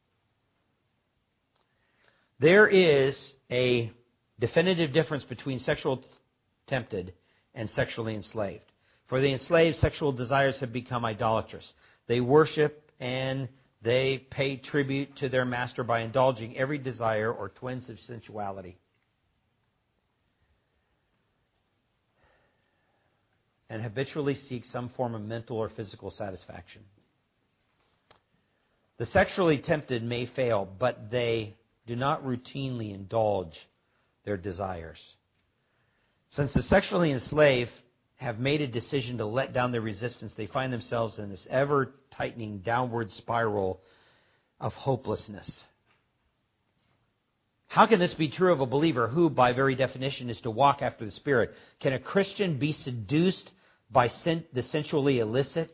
There is a definitive difference between sexual tempted and sexually enslaved. For the enslaved, sexual desires have become idolatrous. They worship and they pay tribute to their master by indulging every desire or twinge of sensuality. And habitually seek some form of mental or physical satisfaction. The sexually tempted may fail, but they do not routinely indulge their desires. Since the sexually enslaved have made a decision to let down their resistance, they find themselves in this ever-tightening downward spiral of hopelessness. How can this be true of a believer who, by very definition, is to walk after the Spirit? Can a Christian be seduced by the sensually illicit?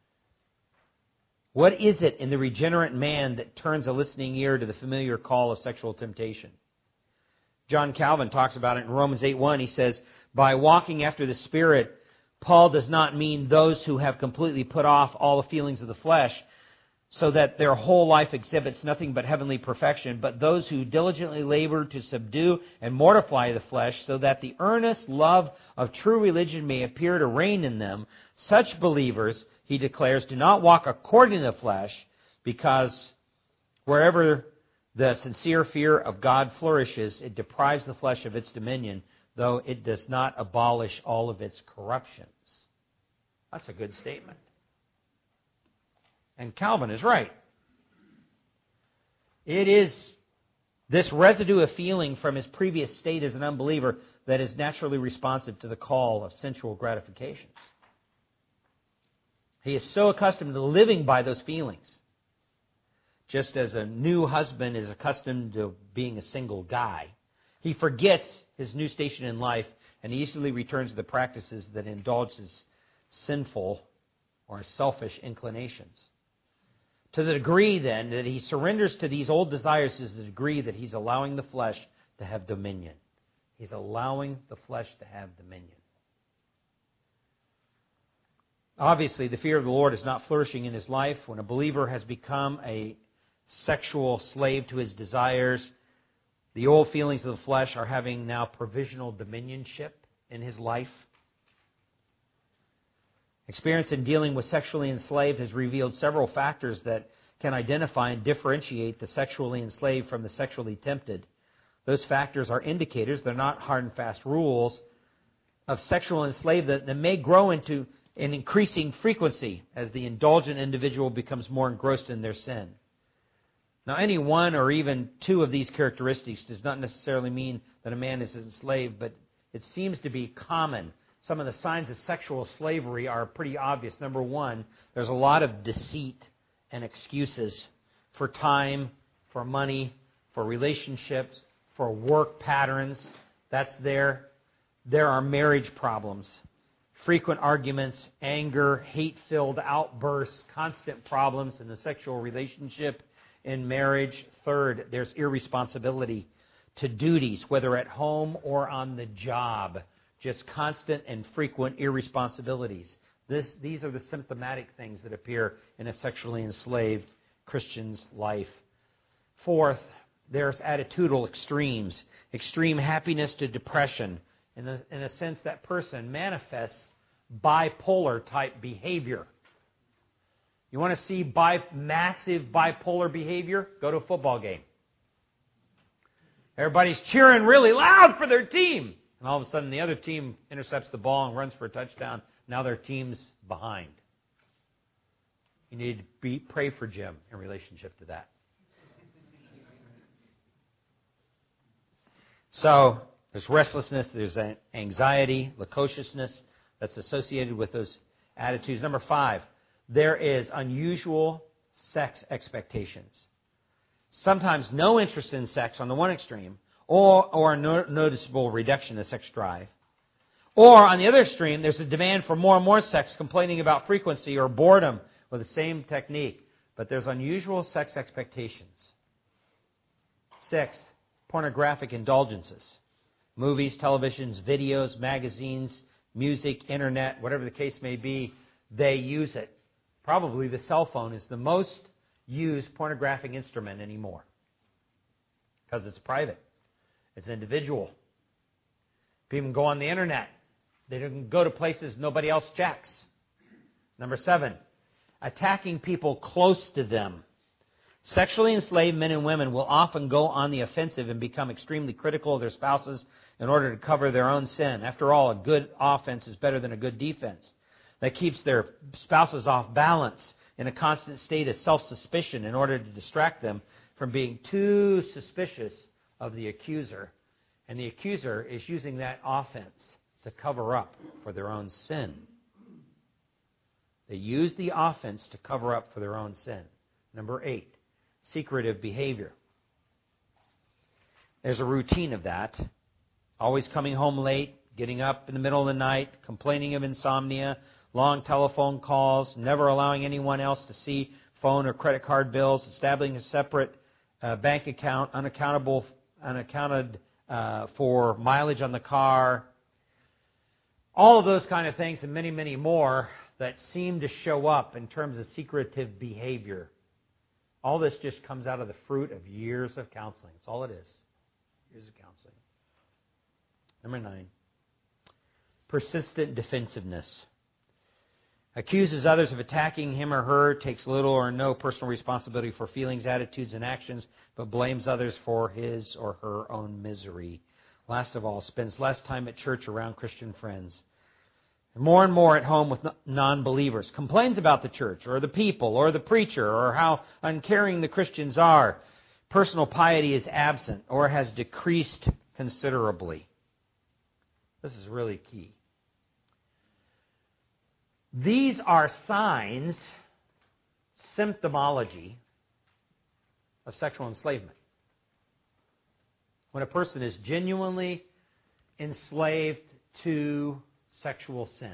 What is it in the regenerate man that turns a listening ear to the familiar call of sexual temptation? John Calvin talks about it in Romans eight one. He says, by walking after the Spirit, Paul does not mean those who have completely put off all the feelings of the flesh so that their whole life exhibits nothing but heavenly perfection, but those who diligently labor to subdue and mortify the flesh so that the earnest love of true religion may appear to reign in them. Such believers, he declares, do not walk according to the flesh, because wherever the sincere fear of God flourishes, it deprives the flesh of its dominion, though it does not abolish all of its corruptions. That's a good statement. And Calvin is right. It is this residue of feeling from his previous state as an unbeliever that is naturally responsive to the call of sensual gratifications. He is so accustomed to living by those feelings. Just as a new husband is accustomed to being a single guy, he forgets his new station in life and easily returns to the practices that indulge his sinful or selfish inclinations. To the degree, then, that he surrenders to these old desires is the degree that he's allowing the flesh to have dominion. He's allowing the flesh to have dominion. Obviously, the fear of the Lord is not flourishing in his life. When a believer has become a sexual slave to his desires, the old feelings of the flesh are having now provisional dominionship in his life. Experience in dealing with sexually enslaved has revealed several factors that can identify and differentiate the sexually enslaved from the sexually tempted. Those factors are indicators, they're not hard and fast rules, of sexual enslavement that may grow into an increasing frequency as the indulgent individual becomes more engrossed in their sin. Now, any one or even two of these characteristics does not necessarily mean that a man is enslaved, but it seems to be common. Some of the signs of sexual slavery are pretty obvious. Number one, there's a lot of deceit and excuses for time, for money, for relationships, for work patterns. That's there. There are marriage problems, frequent arguments, anger, hate-filled outbursts, constant problems in the sexual relationship, in marriage. Third, there's irresponsibility to duties, whether at home or on the job. Just constant and frequent irresponsibilities. This, these are the symptomatic things that appear in a sexually enslaved Christian's life. Fourth, there's attitudinal extremes. Extreme happiness to depression. In, the, in a sense, that person manifests bipolar type behavior. You want to see bi- massive bipolar behavior? Go to a football game. Everybody's cheering really loud for their team. And all of a sudden the other team intercepts the ball and runs for a touchdown. Now their team's behind. You need to be, pray for Jim in relationship to that. So there's restlessness, there's anxiety, loquaciousness that's associated with those attitudes. Number five, there is unusual sex expectations. Sometimes no interest in sex on the one extreme, or, or a no, noticeable reduction in sex drive. Or on the other extreme, there's a demand for more and more sex, complaining about frequency or boredom with the same technique. But there's unusual sex expectations. Sixth, pornographic indulgences. Movies, televisions, videos, magazines, music, internet, whatever the case may be, they use it. Probably the cell phone is the most used pornographic instrument anymore. Because it's private. It's individual. People can go on the internet. They can go to places nobody else checks. Number seven, attacking people close to them. Sexually enslaved men and women will often go on the offensive and become extremely critical of their spouses in order to cover their own sin. After all, a good offense is better than a good defense. That keeps their spouses off balance in a constant state of self-suspicion in order to distract them from being too suspicious of the accuser. And the accuser is using that offense to cover up for their own sin. They use the offense to cover up for their own sin. Number eight, secretive behavior. There's a routine of that. Always coming home late, getting up in the middle of the night, complaining of insomnia, long telephone calls, never allowing anyone else to see phone or credit card bills, establishing a separate uh, bank account, unaccountable, unaccounted uh, for mileage on the car. All of those kind of things and many, many more that seem to show up in terms of secretive behavior. All this just comes out of the fruit of years of counseling. That's all it is. Years of counseling. Number nine, persistent defensiveness. Accuses others of attacking him or her, takes little or no personal responsibility for feelings, attitudes, and actions, but blames others for his or her own misery. Last of all, spends less time at church around Christian friends. more and more at home with non-believers, complains about the church or the people or the preacher or how uncaring the Christians are. Personal piety is absent or has decreased considerably. This is really key. These are signs, symptomology of sexual enslavement. When a person is genuinely enslaved to sexual sin.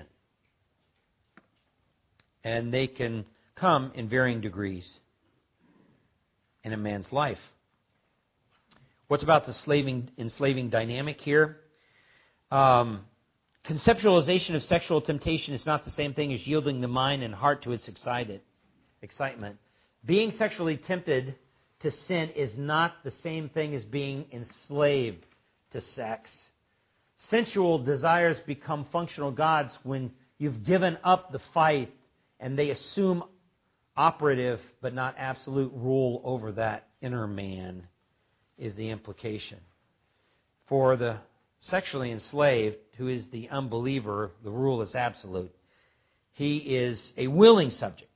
And they can come in varying degrees in a man's life. What's about the slaving, enslaving dynamic here? Um, conceptualization of sexual temptation is not the same thing as yielding the mind and heart to its excited, excitement. Being sexually tempted to sin is not the same thing as being enslaved to sex. Sensual desires become functional gods when you've given up the fight and they assume operative but not absolute rule over that inner man is the implication. For the sexually enslaved, who is the unbeliever, the rule is absolute. He is a willing subject.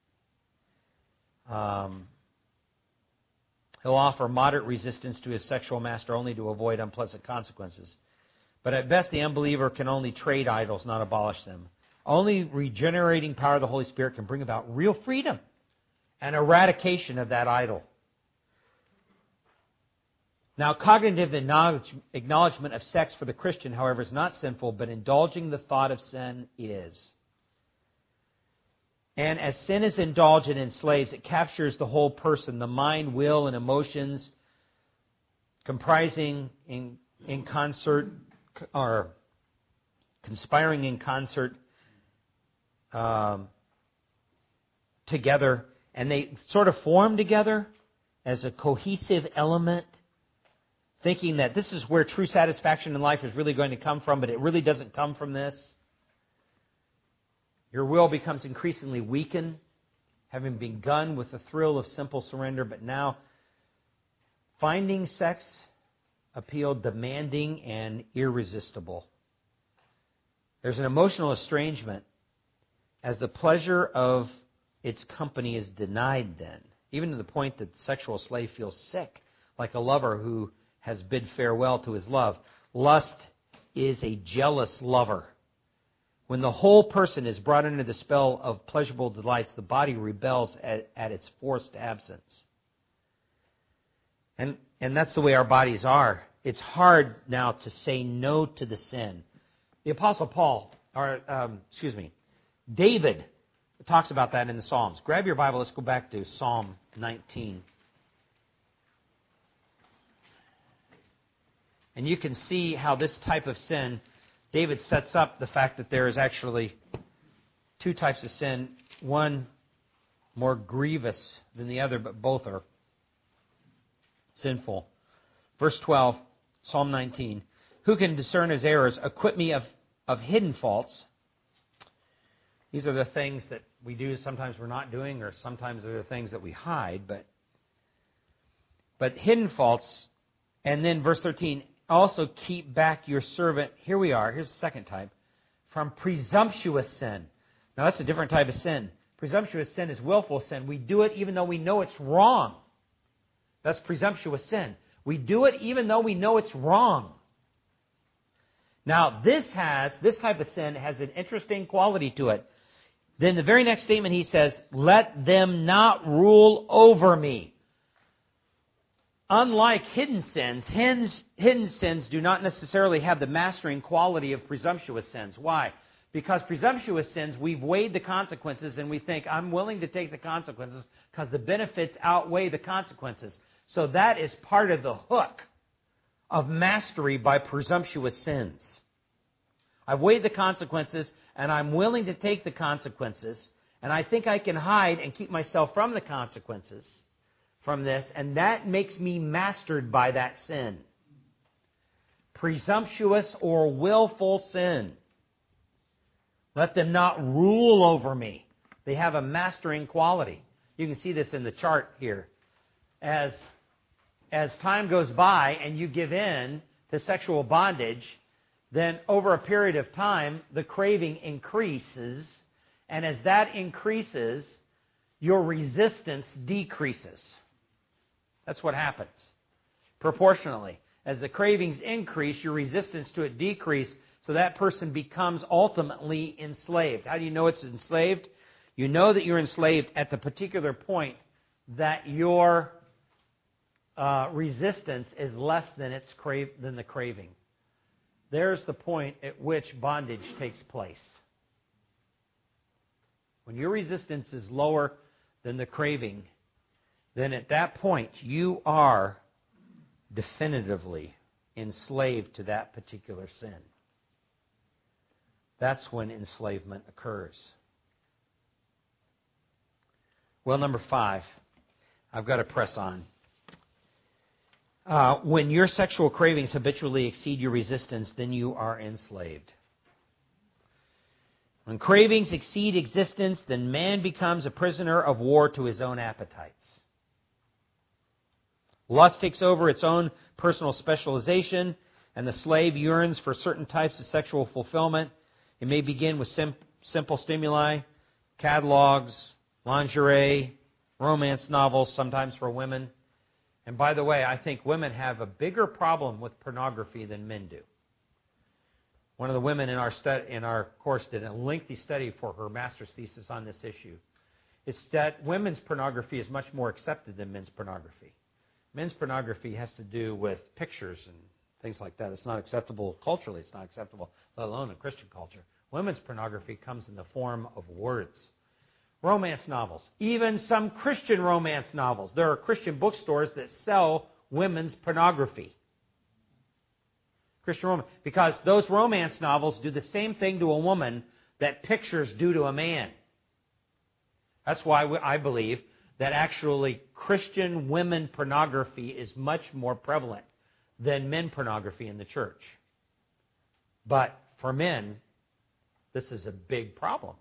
Um, he'll offer moderate resistance to his sexual master only to avoid unpleasant consequences. But at best, the unbeliever can only trade idols, not abolish them. Only regenerating power of the Holy Spirit can bring about real freedom and eradication of that idol. Now, cognitive acknowledgement of sex for the Christian, however, is not sinful, but indulging the thought of sin is. And as sin is indulged and enslaves, it captures the whole person, the mind, will, and emotions, comprising in, in concert, or conspiring in concert um, together, and they sort of form together as a cohesive element, thinking that this is where true satisfaction in life is really going to come from, but it really doesn't come from this. Your will becomes increasingly weakened, having begun with the thrill of simple surrender, but now finding sex appeal demanding and irresistible. There's an emotional estrangement as the pleasure of its company is denied then, even to the point that the sexual slave feels sick, like a lover who has bid farewell to his love. Lust is a jealous lover. When the whole person is brought under the spell of pleasurable delights, the body rebels at, at its forced absence. And, and that's the way our bodies are. It's hard now to say no to the sin. The Apostle Paul, or um, excuse me, David talks about that in the Psalms. Grab your Bible, let's go back to Psalm nineteen. And you can see how this type of sin, David sets up the fact that there is actually two types of sin, one more grievous than the other, but both are sinful. Verse twelve, Psalm nineteen. Who can discern his errors? Acquit me of, of hidden faults. These are the things that we do, sometimes we're not doing, or sometimes they're the things that we hide. But, but hidden faults. And then verse thirteen, also keep back your servant. Here we are. Here's the second type. From presumptuous sin. Now that's a different type of sin. Presumptuous sin is willful sin. We do it even though we know it's wrong. That's presumptuous sin. We do it even though we know it's wrong. Now this has, this type of sin has an interesting quality to it. Then the very next statement he says, let them not rule over me. Unlike hidden sins, hidden sins do not necessarily have the mastering quality of presumptuous sins. Why? Because presumptuous sins, we've weighed the consequences and we think, I'm willing to take the consequences because the benefits outweigh the consequences. So that is part of the hook of mastery by presumptuous sins. I've weighed the consequences and I'm willing to take the consequences, and I think I can hide and keep myself from the consequences from this, and that makes me mastered by that sin. Presumptuous or willful sin. Let them not rule over me. They have a mastering quality. You can see this in the chart here. As, as time goes by and you give in to sexual bondage, then over a period of time, the craving increases, and as that increases, your resistance decreases. That's what happens. Proportionally. As the cravings increase, your resistance to it decreases, so that person becomes ultimately enslaved. How do you know it's enslaved? You know that you're enslaved at the particular point that your uh, resistance is less than its crave than the craving. There's the point at which bondage takes place. When your resistance is lower than the craving, then at that point you are definitively enslaved to that particular sin. That's when enslavement occurs. Well, number five, I've got to press on. Uh, when your sexual cravings habitually exceed your resistance, then you are enslaved. When cravings exceed existence, then man becomes a prisoner of war to his own appetites. Lust takes over its own personal specialization, and the slave yearns for certain types of sexual fulfillment. It may begin with sim- simple stimuli, catalogs, lingerie, romance novels, sometimes for women. And by the way, I think women have a bigger problem with pornography than men do. One of the women in our stud- in our course did a lengthy study for her master's thesis on this issue. It's that women's pornography is much more accepted than men's pornography. Men's pornography has to do with pictures and things like that. It's not acceptable culturally. It's not acceptable, let alone in Christian culture. Women's pornography comes in the form of words. Romance novels, even some Christian romance novels. There are Christian bookstores that sell women's pornography. Christian romance, because those romance novels do the same thing to a woman that pictures do to a man. That's why I believe that actually Christian women pornography is much more prevalent than men pornography in the church. But for men, this is a big problem.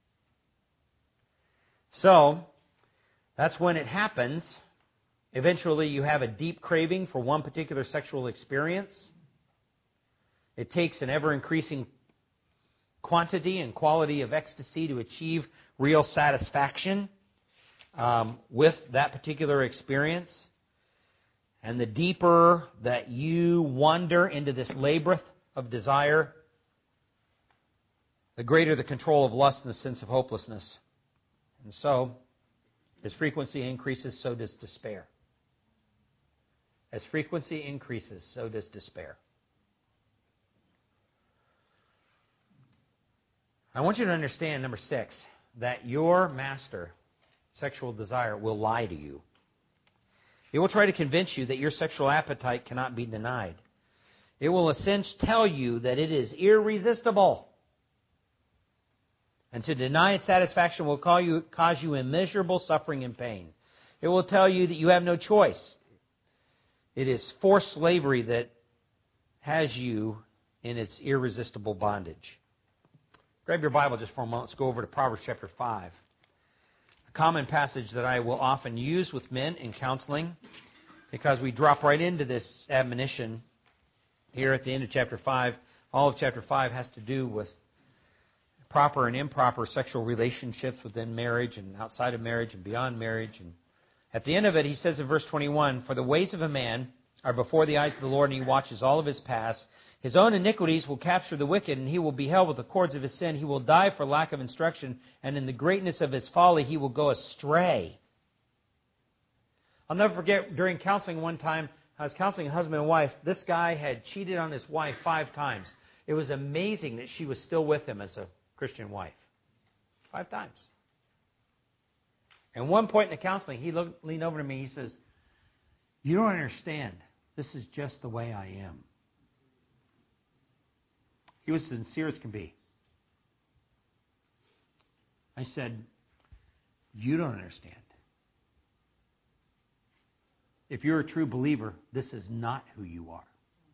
So, that's when it happens. Eventually, you have a deep craving for one particular sexual experience. It takes an ever-increasing quantity and quality of ecstasy to achieve real satisfaction um, with that particular experience. And the deeper that you wander into this labyrinth of desire, the greater the control of lust and the sense of hopelessness. And so, as frequency increases, so does despair. As frequency increases, so does despair. I want you to understand, number six, that your master, sexual desire, will lie to you. It will try to convince you that your sexual appetite cannot be denied. It will essentially tell you that it is irresistible. And to deny its satisfaction will call you, cause you immeasurable suffering and pain. It will tell you that you have no choice. It is forced slavery that has you in its irresistible bondage. Grab your Bible just for a moment. Let's go over to Proverbs chapter five. A common passage that I will often use with men in counseling, because we drop right into this admonition here at the end of chapter five. All of chapter five has to do with proper and improper sexual relationships within marriage and outside of marriage and beyond marriage. And at the end of it, he says in verse twenty-one, "For the ways of a man are before the eyes of the Lord, and he watches all of his paths. His own iniquities will capture the wicked, and he will be held with the cords of his sin. He will die for lack of instruction, and in the greatness of his folly he will go astray." I'll never forget, during counseling one time, I was counseling a husband and wife. This guy had cheated on his wife five times. It was amazing that she was still with him as a Christian wife. Five times. And one point in the counseling, he looked, leaned over to me, he says, "You don't understand. This is just the way I am." He was sincere as can be. I said, "You don't understand. If you're a true believer, this is not who you are."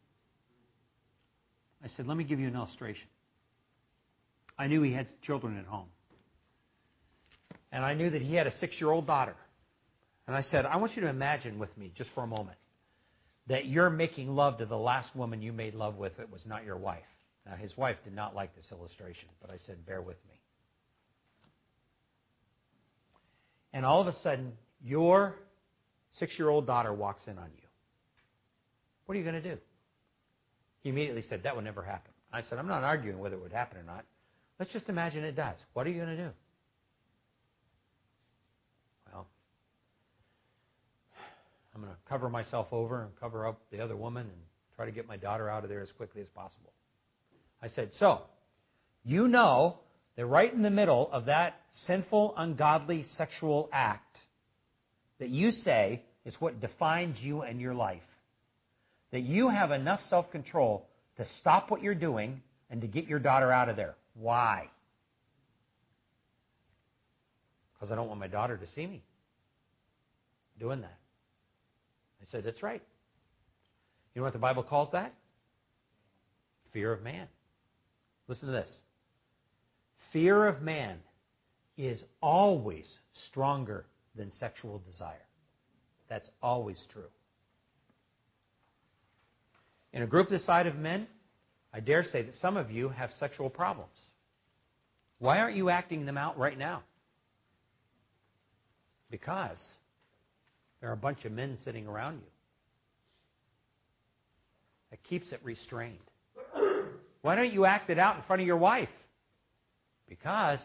I said, "Let me give you an illustration." I knew he had children at home. And I knew that he had a six-year-old daughter. And I said, "I want you to imagine with me, just for a moment, that you're making love to the last woman you made love with that was not your wife. Now, his wife did not like this illustration, but I said, bear with me. And all of a sudden, your six-year-old daughter walks in on you. What are you going to do? He immediately said, that would never happen. I said, I'm not arguing whether it would happen or not. Let's just imagine it does. What are you going to do? Well, I'm going to cover myself over and cover up the other woman and try to get my daughter out of there as quickly as possible. I said, so, you know that right in the middle of that sinful, ungodly sexual act that you say is what defines you and your life, that you have enough self-control to stop what you're doing and to get your daughter out of there. Why? Because I don't want my daughter to see me doing that. I said, that's right. You know what the Bible calls that? Fear of man. Listen to this. Fear of man is always stronger than sexual desire. That's always true. In a group this size of men, I dare say that some of you have sexual problems. Why aren't you acting them out right now? Because there are a bunch of men sitting around you. That keeps it restrained. Why don't you act it out in front of your wife? Because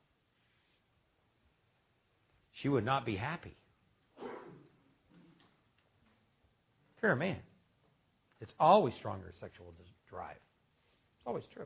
she would not be happy. Fear of man. It's always stronger than sexual drive. It's always true.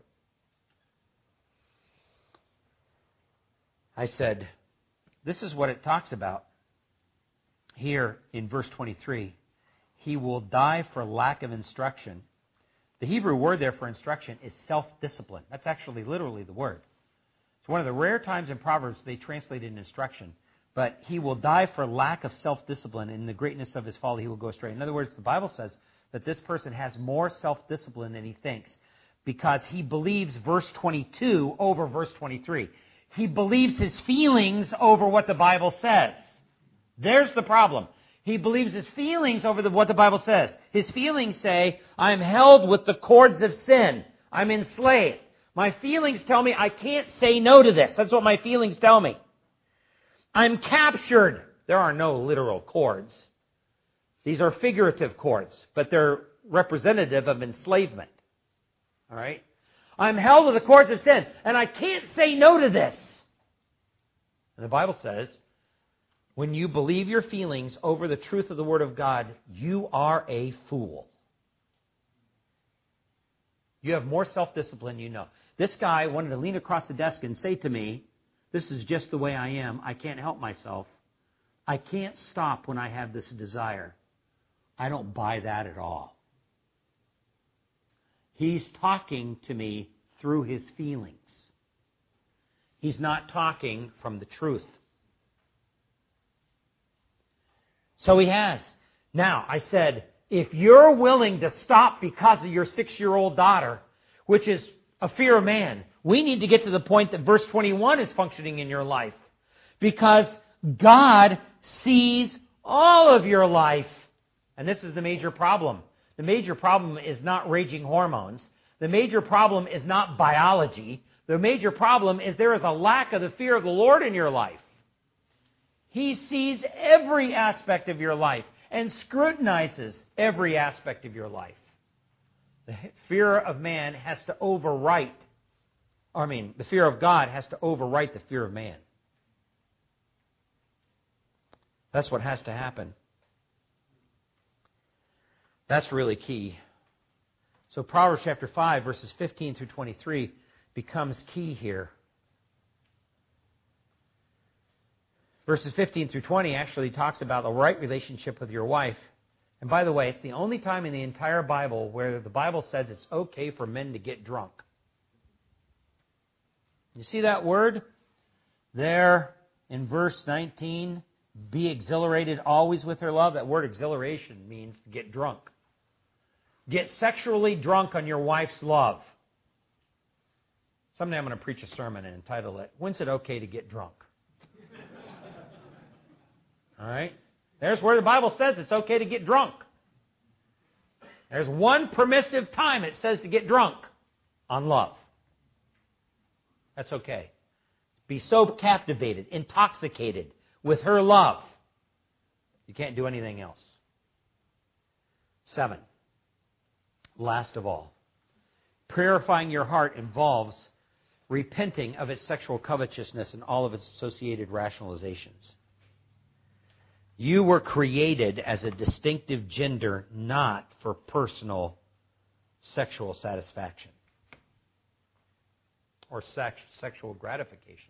I said, this is what it talks about here in verse twenty-three. He will die for lack of instruction. The Hebrew word there for instruction is self-discipline. That's actually literally the word. It's one of the rare times in Proverbs they translate it in instruction. But he will die for lack of self-discipline. In the greatness of his folly, he will go astray. In other words, the Bible says that this person has more self-discipline than he thinks because he believes verse twenty-two over verse twenty-three. He believes his feelings over what the Bible says. There's the problem. He believes his feelings over the, what the Bible says. His feelings say, I'm held with the cords of sin. I'm enslaved. My feelings tell me I can't say no to this. That's what my feelings tell me. I'm captured. There are no literal cords. These are figurative cords, but they're representative of enslavement. All right? I'm held with the cords of sin, and I can't say no to this. And the Bible says, when you believe your feelings over the truth of the Word of God, you are a fool. You have more self-discipline, you know. This guy wanted to lean across the desk and say to me, this is just the way I am. I can't help myself. I can't stop when I have this desire. I don't buy that at all. He's talking to me through his feelings. He's not talking from the truth. So he has. Now, I said, if you're willing to stop because of your six-year-old daughter, which is a fear of man, we need to get to the point that verse twenty-one is functioning in your life. Because God sees all of your life. And this is the major problem. The major problem is not raging hormones. The major problem is not biology. The major problem is there is a lack of the fear of the Lord in your life. He sees every aspect of your life and scrutinizes every aspect of your life. The fear of man has to overwrite, I mean, the fear of God has to overwrite the fear of man. That's what has to happen. That's really key. So Proverbs chapter five, verses fifteen through twenty-three becomes key here. Verses fifteen through twenty actually talks about the right relationship with your wife. And by the way, it's the only time in the entire Bible where the Bible says it's okay for men to get drunk. You see that word there in verse nineteen? Be exhilarated always with her love. That word exhilaration means to get drunk. Get sexually drunk on your wife's love. Someday I'm going to preach a sermon and entitle it, When's It Okay to Get Drunk? All right? There's where the Bible says it's okay to get drunk. There's one permissive time it says to get drunk. on love. That's okay. Be so captivated, intoxicated with her love, you can't do anything else. Seven. Last of all, purifying your heart involves repenting of its sexual covetousness and all of its associated rationalizations. You were created as a distinctive gender, not for personal sexual satisfaction or sex, sexual gratification.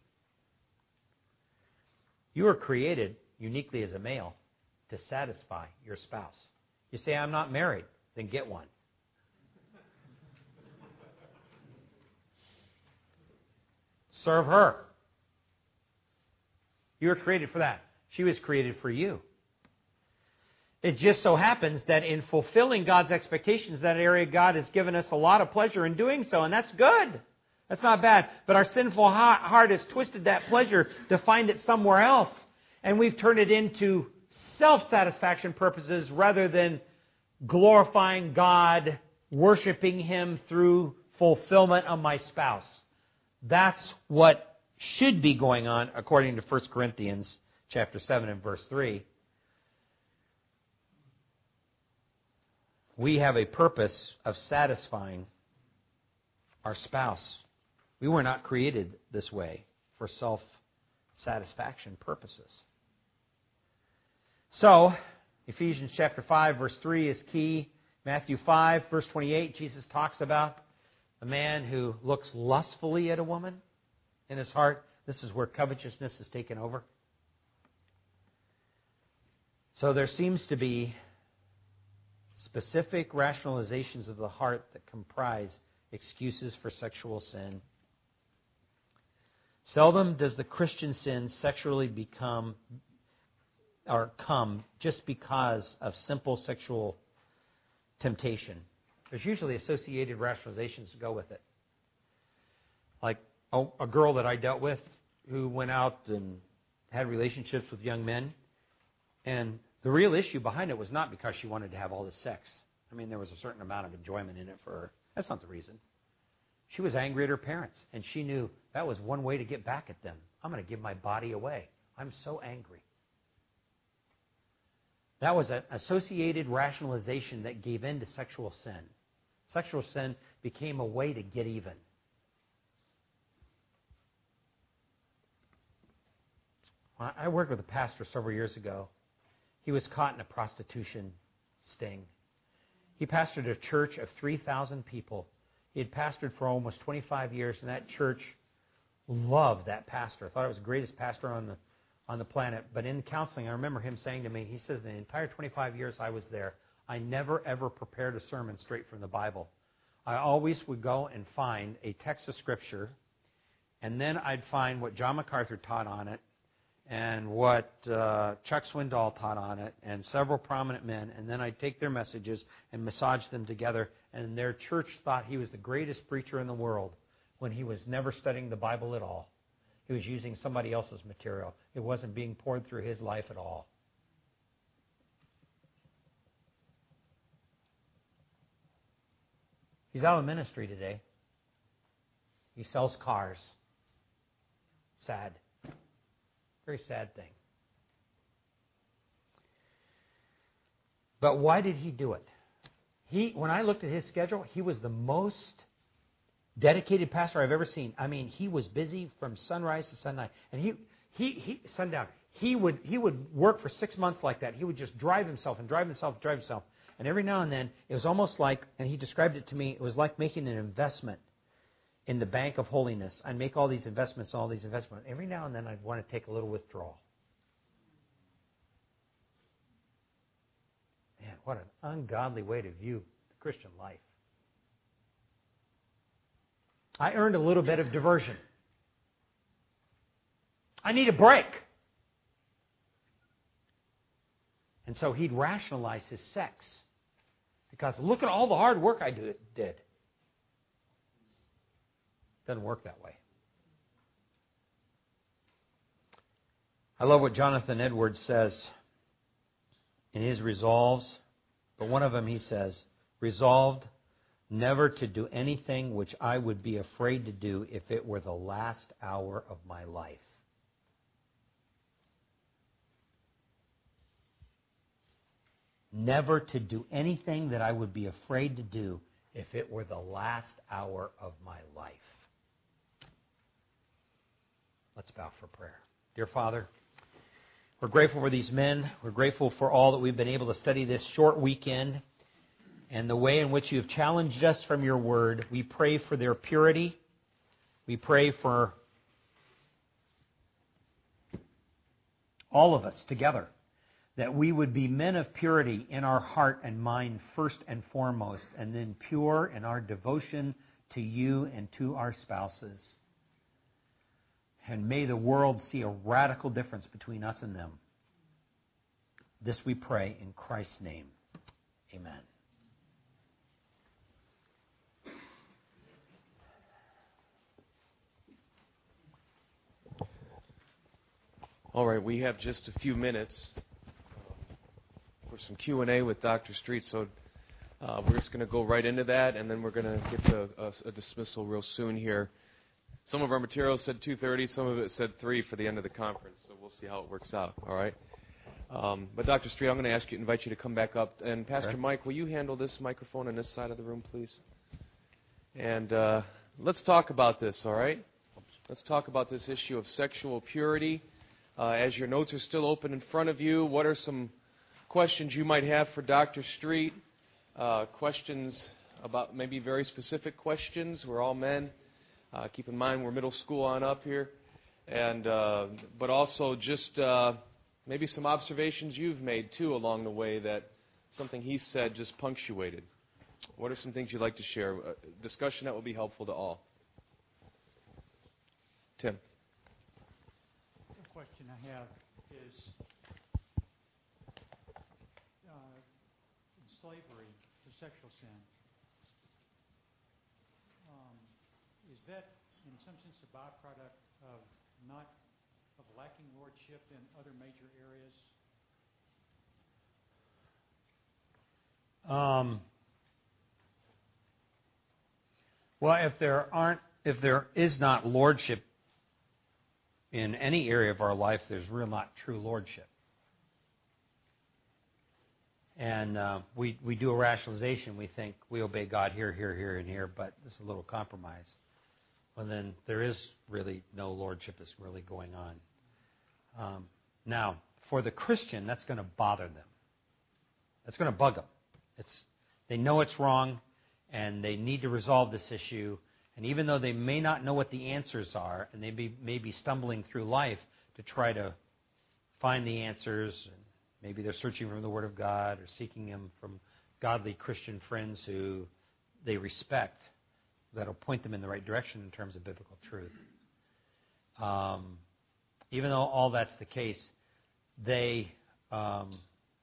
You were created uniquely as a male to satisfy your spouse. You say, I'm not married, then get one. Serve her. You were created for that. She was created for you. It just so happens that in fulfilling God's expectations, that area God has given us a lot of pleasure in doing so, and that's good. That's not bad. But our sinful heart has twisted that pleasure to find it somewhere else, and we've turned it into self-satisfaction purposes rather than glorifying God, worshiping Him through fulfillment of my spouse. That's what should be going on according to First Corinthians chapter seven and verse three. We have a purpose of satisfying our spouse. We were not created this way for self-satisfaction purposes. So, Ephesians chapter five, verse three is key. Matthew five, verse twenty-eight, Jesus talks about a man who looks lustfully at a woman in his heart. This is where covetousness is taken over. So there seems to be specific rationalizations of the heart that comprise excuses for sexual sin. Seldom does the Christian sin sexually become or come just because of simple sexual temptation. There's usually associated rationalizations that go with it. Like a, a girl that I dealt with who went out and had relationships with young men, and the real issue behind it was not because she wanted to have all this sex. I mean, there was a certain amount of enjoyment in it for her. That's not the reason. She was angry at her parents, and she knew that was one way to get back at them. I'm going to give my body away. I'm so angry. That was an associated rationalization that gave in to sexual sin. Sexual sin became a way to get even. I worked with a pastor several years ago. He was caught in a prostitution sting. He pastored a church of three thousand people. He had pastored for almost twenty-five years, and that church loved that pastor. I thought it was the greatest pastor on the on the planet. But in counseling, I remember him saying to me, he says, the entire twenty-five years I was there, I never ever prepared a sermon straight from the Bible. I always would go and find a text of Scripture, and then I'd find what John MacArthur taught on it, and what uh, Chuck Swindoll taught on it, and several prominent men, and then I'd take their messages and massage them together, and their church thought he was the greatest preacher in the world when he was never studying the Bible at all. He was using somebody else's material. It wasn't being poured through his life at all. He's out of ministry today. He sells cars. Sad. Very sad thing. But why did he do it? He, when I looked at his schedule, he was the most dedicated pastor I've ever seen. I mean, he was busy from sunrise to sundown, and he, he, he sundown. He would, he would work for six months like that. He would just drive himself and drive himself, and drive himself, and every now and then it was almost like, and he described it to me, it was like making an investment in the bank of holiness. I'd make all these investments, all these investments. Every now and then I'd want to take a little withdrawal. Man, what an ungodly way to view the Christian life. I earned a little bit of diversion. I need a break. And so he'd rationalize his sex. Because look at all the hard work I do, did. Doesn't work that way. I love what Jonathan Edwards says in his resolves. But one of them he says, resolved never to do anything which I would be afraid to do if it were the last hour of my life. Never to do anything that I would be afraid to do if it were the last hour of my life. Let's bow for prayer. Dear Father, we're grateful for these men. We're grateful for all that we've been able to study this short weekend and the way in which you have challenged us from your word. We pray for their purity. We pray for all of us together, that we would be men of purity in our heart and mind first and foremost, and then pure in our devotion to you and to our spouses. And may the world see a radical difference between us and them. This we pray in Christ's name. Amen. All right, we have just a few minutes for some Q and A with Doctor Street, so uh, we're just going to go right into that, and then we're going to get to a, a dismissal real soon here. Some of our materials said two thirty, some of it said three for the end of the conference, so we'll see how it works out, all right? Um, but Doctor Street, I'm going to ask you, invite you to come back up. And Pastor okay. Mike, will you handle this microphone on this side of the room, please? And uh, let's talk about this, all right? Let's talk about this issue of sexual purity. Uh, as your notes are still open in front of you, what are some questions you might have for Doctor Street? Uh, questions about maybe very specific questions. We're all men. Uh, keep in mind we're middle school on up here. And uh, but also just uh, maybe some observations you've made, too, along the way that something he said just punctuated. What are some things you'd like to share? A discussion that will be helpful to all. Tim. The question I have is, uh, in slavery, the sexual sin, um, is that in some sense a byproduct of not of lacking lordship in other major areas? Um, well, if there aren't, if there is not lordship in any area of our life, there's real not true lordship. And uh, we we do a rationalization. We think we obey God here, here, here, and here, but there's a little compromise. Well, then there is really no lordship that's really going on. Um, now, for the Christian, that's going to bother them. That's going to bug them. It's they know it's wrong, and they need to resolve this issue. And even though they may not know what the answers are, and they be, may be stumbling through life to try to find the answers, and maybe they're searching from the Word of God or seeking them from godly Christian friends who they respect, that'll point them in the right direction in terms of biblical truth. Um, even though all that's the case, they um,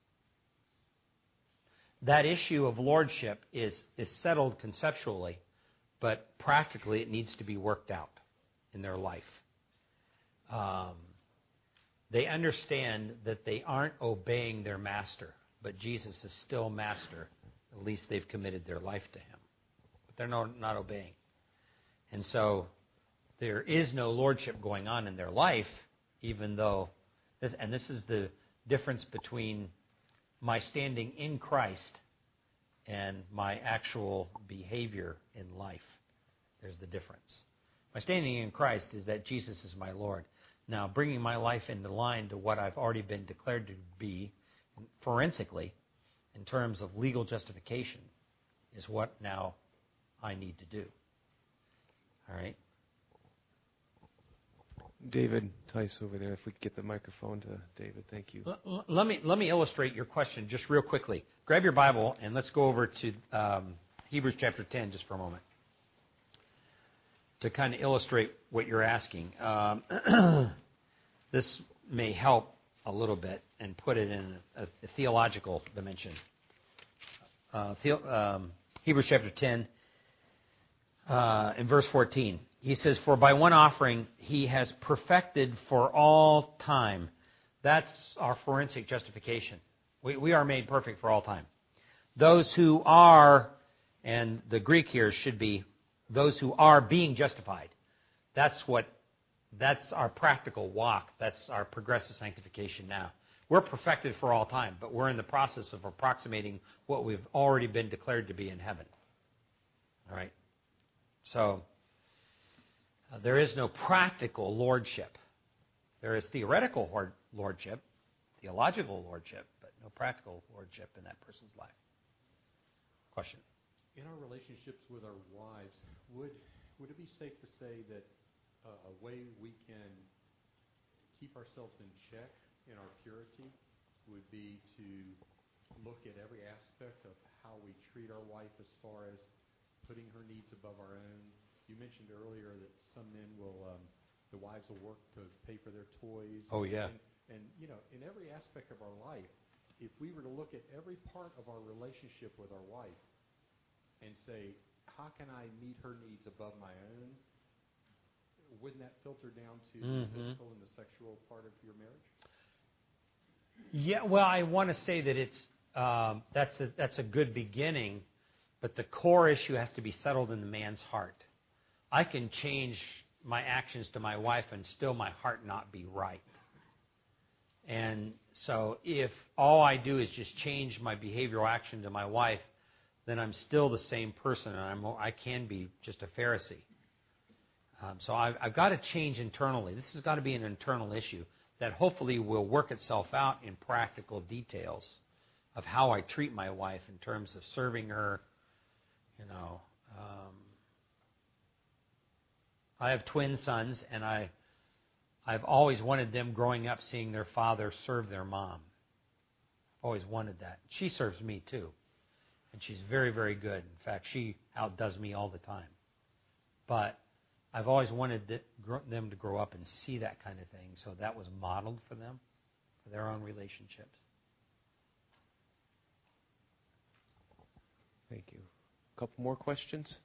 that issue of lordship is is settled conceptually, but practically it needs to be worked out in their life. Um, they understand that they aren't obeying their master, but Jesus is still master. At least they've committed their life to him. But they're not, not obeying. And so there is no lordship going on in their life, even though, this, and this is the difference between my standing in Christ and my actual behavior in life. There's the difference. My standing in Christ is that Jesus is my Lord. Now, bringing my life into line to what I've already been declared to be, forensically, in terms of legal justification, is what now I need to do. All right? David Tice over there, if we could get the microphone to David. Thank you. L- let me let me illustrate your question just real quickly. Grab your Bible and let's go over to um, Hebrews chapter ten just for a moment to kind of illustrate what you're asking. Um, this may help a little bit and put it in a, a theological dimension. Uh, the, um, Hebrews chapter ten, uh, in verse fourteen. He says, "For by one offering he has perfected for all time." That's our forensic justification. We, we are made perfect for all time. "Those who are And the Greek here should be those who are being justified. That's what, that's our practical walk. That's our progressive sanctification now. We're perfected for all time, but we're in the process of approximating what we've already been declared to be in heaven. All right? So, uh, there is no practical lordship. There is theoretical lordship, theological lordship, but no practical lordship in that person's life. Question? In our relationships with our wives, would would it be safe to say that uh, a way we can keep ourselves in check in our purity would be to look at every aspect of how we treat our wife as far as putting her needs above our own? You mentioned earlier that some men will, um, the wives will work to pay for their toys. Oh, yeah. And, and, you know, in every aspect of our life, if we were to look at every part of our relationship with our wife and say, how can I meet her needs above my own? Wouldn't that filter down to mm-hmm. the physical and the sexual part of your marriage? Yeah, well, I want to say that it's um, that's a, that's a good beginning, but the core issue has to be settled in the man's heart. I can change my actions to my wife and still my heart not be right. And so if all I do is just change my behavioral action to my wife, then I'm still the same person, and I'm, I can be just a Pharisee. Um, so I've, I've got to change internally. This has got to be an internal issue that hopefully will work itself out in practical details of how I treat my wife in terms of serving her. You know, um, I have twin sons, and I, I've always wanted them growing up seeing their father serve their mom. I've always wanted that. She serves me too. And she's very, very good. In fact, she outdoes me all the time. But I've always wanted them to grow up and see that kind of thing. So that was modeled for them, for their own relationships. Thank you. A couple more questions?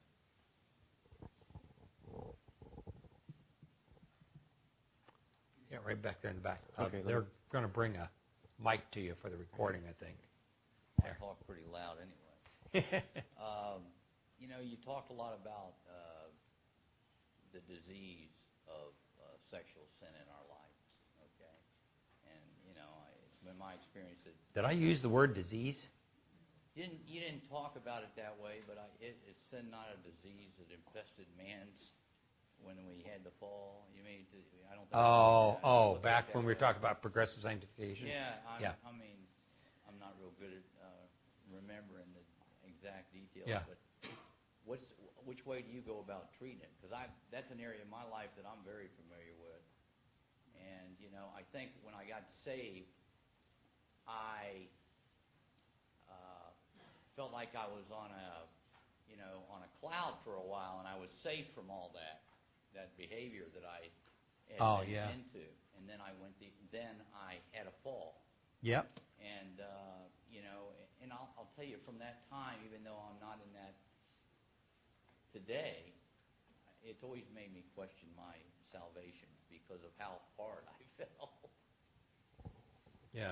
Yeah, right back there in the back. Okay, Uh, they're going to bring a mic to you for the recording, I think. I talk pretty loud anyway. um, you know, you talked a lot about uh, the disease of uh, sexual sin in our life, okay? And, you know, I, it's been my experience that... Did I use the word disease? You didn't, you didn't talk about it that way, but I, it, it's sin, not a disease that infested man's when we had the fall. You mean, I don't think... Oh, I oh, look back at it when we that were way. talking about progressive sanctification? Yeah, I'm, yeah. I mean, I'm not real good at uh, remembering the exact details, Yeah. but what's which way do you go about treating it? Because I that's an area in my life that I'm very familiar with, and you know, I think when I got saved, I uh, felt like I was on a you know on a cloud for a while, and I was safe from all that that behavior that I had Oh, been yeah. into, and then I went the, then I had a fall. Yep. And, uh, you know, and I'll, I'll tell you from that time, even though I'm not in that today, it's always made me question my salvation because of how hard I fell. Yeah.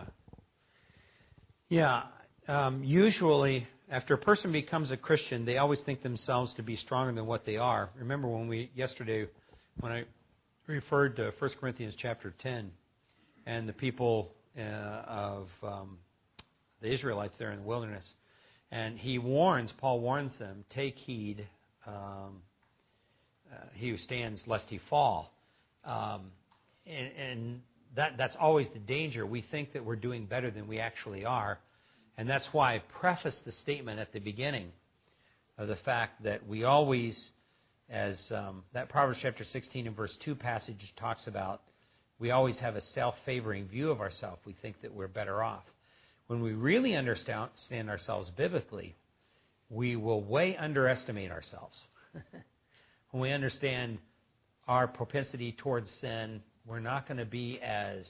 Yeah. Um, usually, after a person becomes a Christian, they always think themselves to be stronger than what they are. Remember when we, yesterday, when I referred to First Corinthians chapter ten, and the people uh, of um, the Israelites there in the wilderness, and he warns, Paul warns them, take heed, um, uh, he who stands lest he fall. Um, and and that, that's always the danger. We think that we're doing better than we actually are. And that's why I prefaced the statement at the beginning of the fact that we always, as um, that Proverbs chapter sixteen and verse two passage talks about, we always have a self-favoring view of ourselves. We think that we're better off. When we really understand ourselves biblically, we will way underestimate ourselves. When we understand our propensity towards sin, we're not going to be as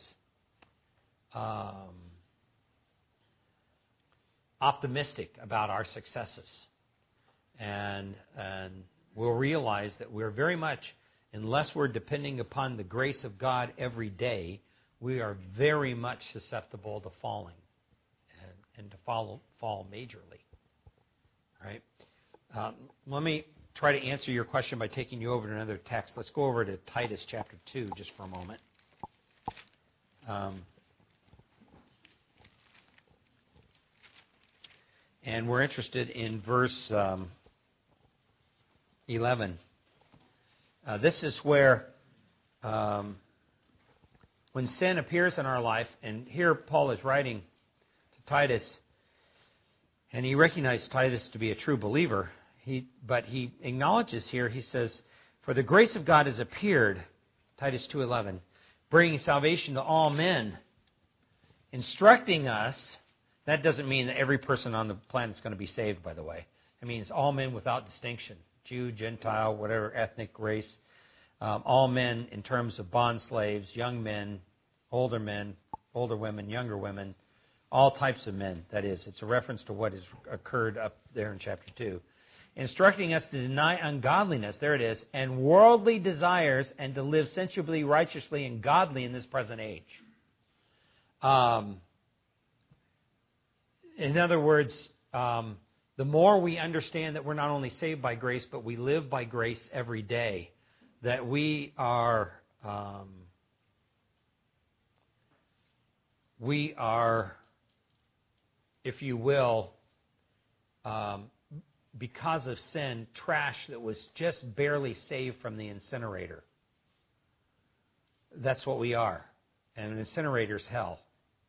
um, optimistic about our successes. And, and we'll realize that we're very much, unless we're depending upon the grace of God every day, we are very much susceptible to falling and, and to fall, fall majorly. Right? Um, let me try to answer your question by taking you over to another text. Let's go over to Titus chapter two just for a moment. Um, and we're interested in verse um, eleven. Uh, this is where um, when sin appears in our life, and here Paul is writing to Titus, and he recognized Titus to be a true believer, he, but he acknowledges here, he says, "For the grace of God has appeared," Titus two eleven, "bringing salvation to all men, instructing us," that doesn't mean that every person on the planet is going to be saved, by the way. It means all men without distinction, Jew, Gentile, whatever ethnic race, um, all men in terms of bond slaves, young men, older men, older women, younger women, all types of men, that is. It's a reference to what has occurred up there in chapter two. Instructing us to deny ungodliness, there it is, and worldly desires, and to live sensibly, righteously, and godly in this present age. Um, in other words, um, the more we understand that we're not only saved by grace, but we live by grace every day, that we are... Um, we are... if you will, um, because of sin, trash that was just barely saved from the incinerator. That's what we are. And an incinerator's hell.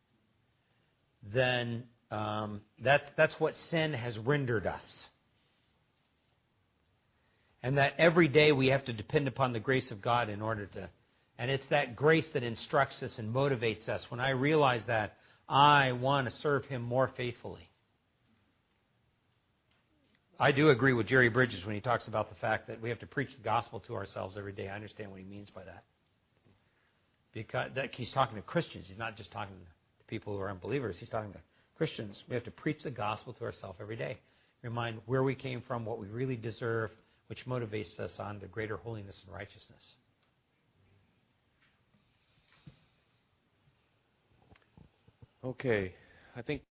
Then um, that's, that's what sin has rendered us. And that every day we have to depend upon the grace of God in order to... And it's that grace that instructs us and motivates us. When I realize that, I want to serve Him more faithfully. I do agree with Jerry Bridges when he talks about the fact that we have to preach the gospel to ourselves every day. I understand what he means by that. Because that, he's talking to Christians. He's not just talking to people who are unbelievers. He's talking to Christians. We have to preach the gospel to ourselves every day. Remind where we came from, what we really deserve, which motivates us on to greater holiness and righteousness. Okay, I think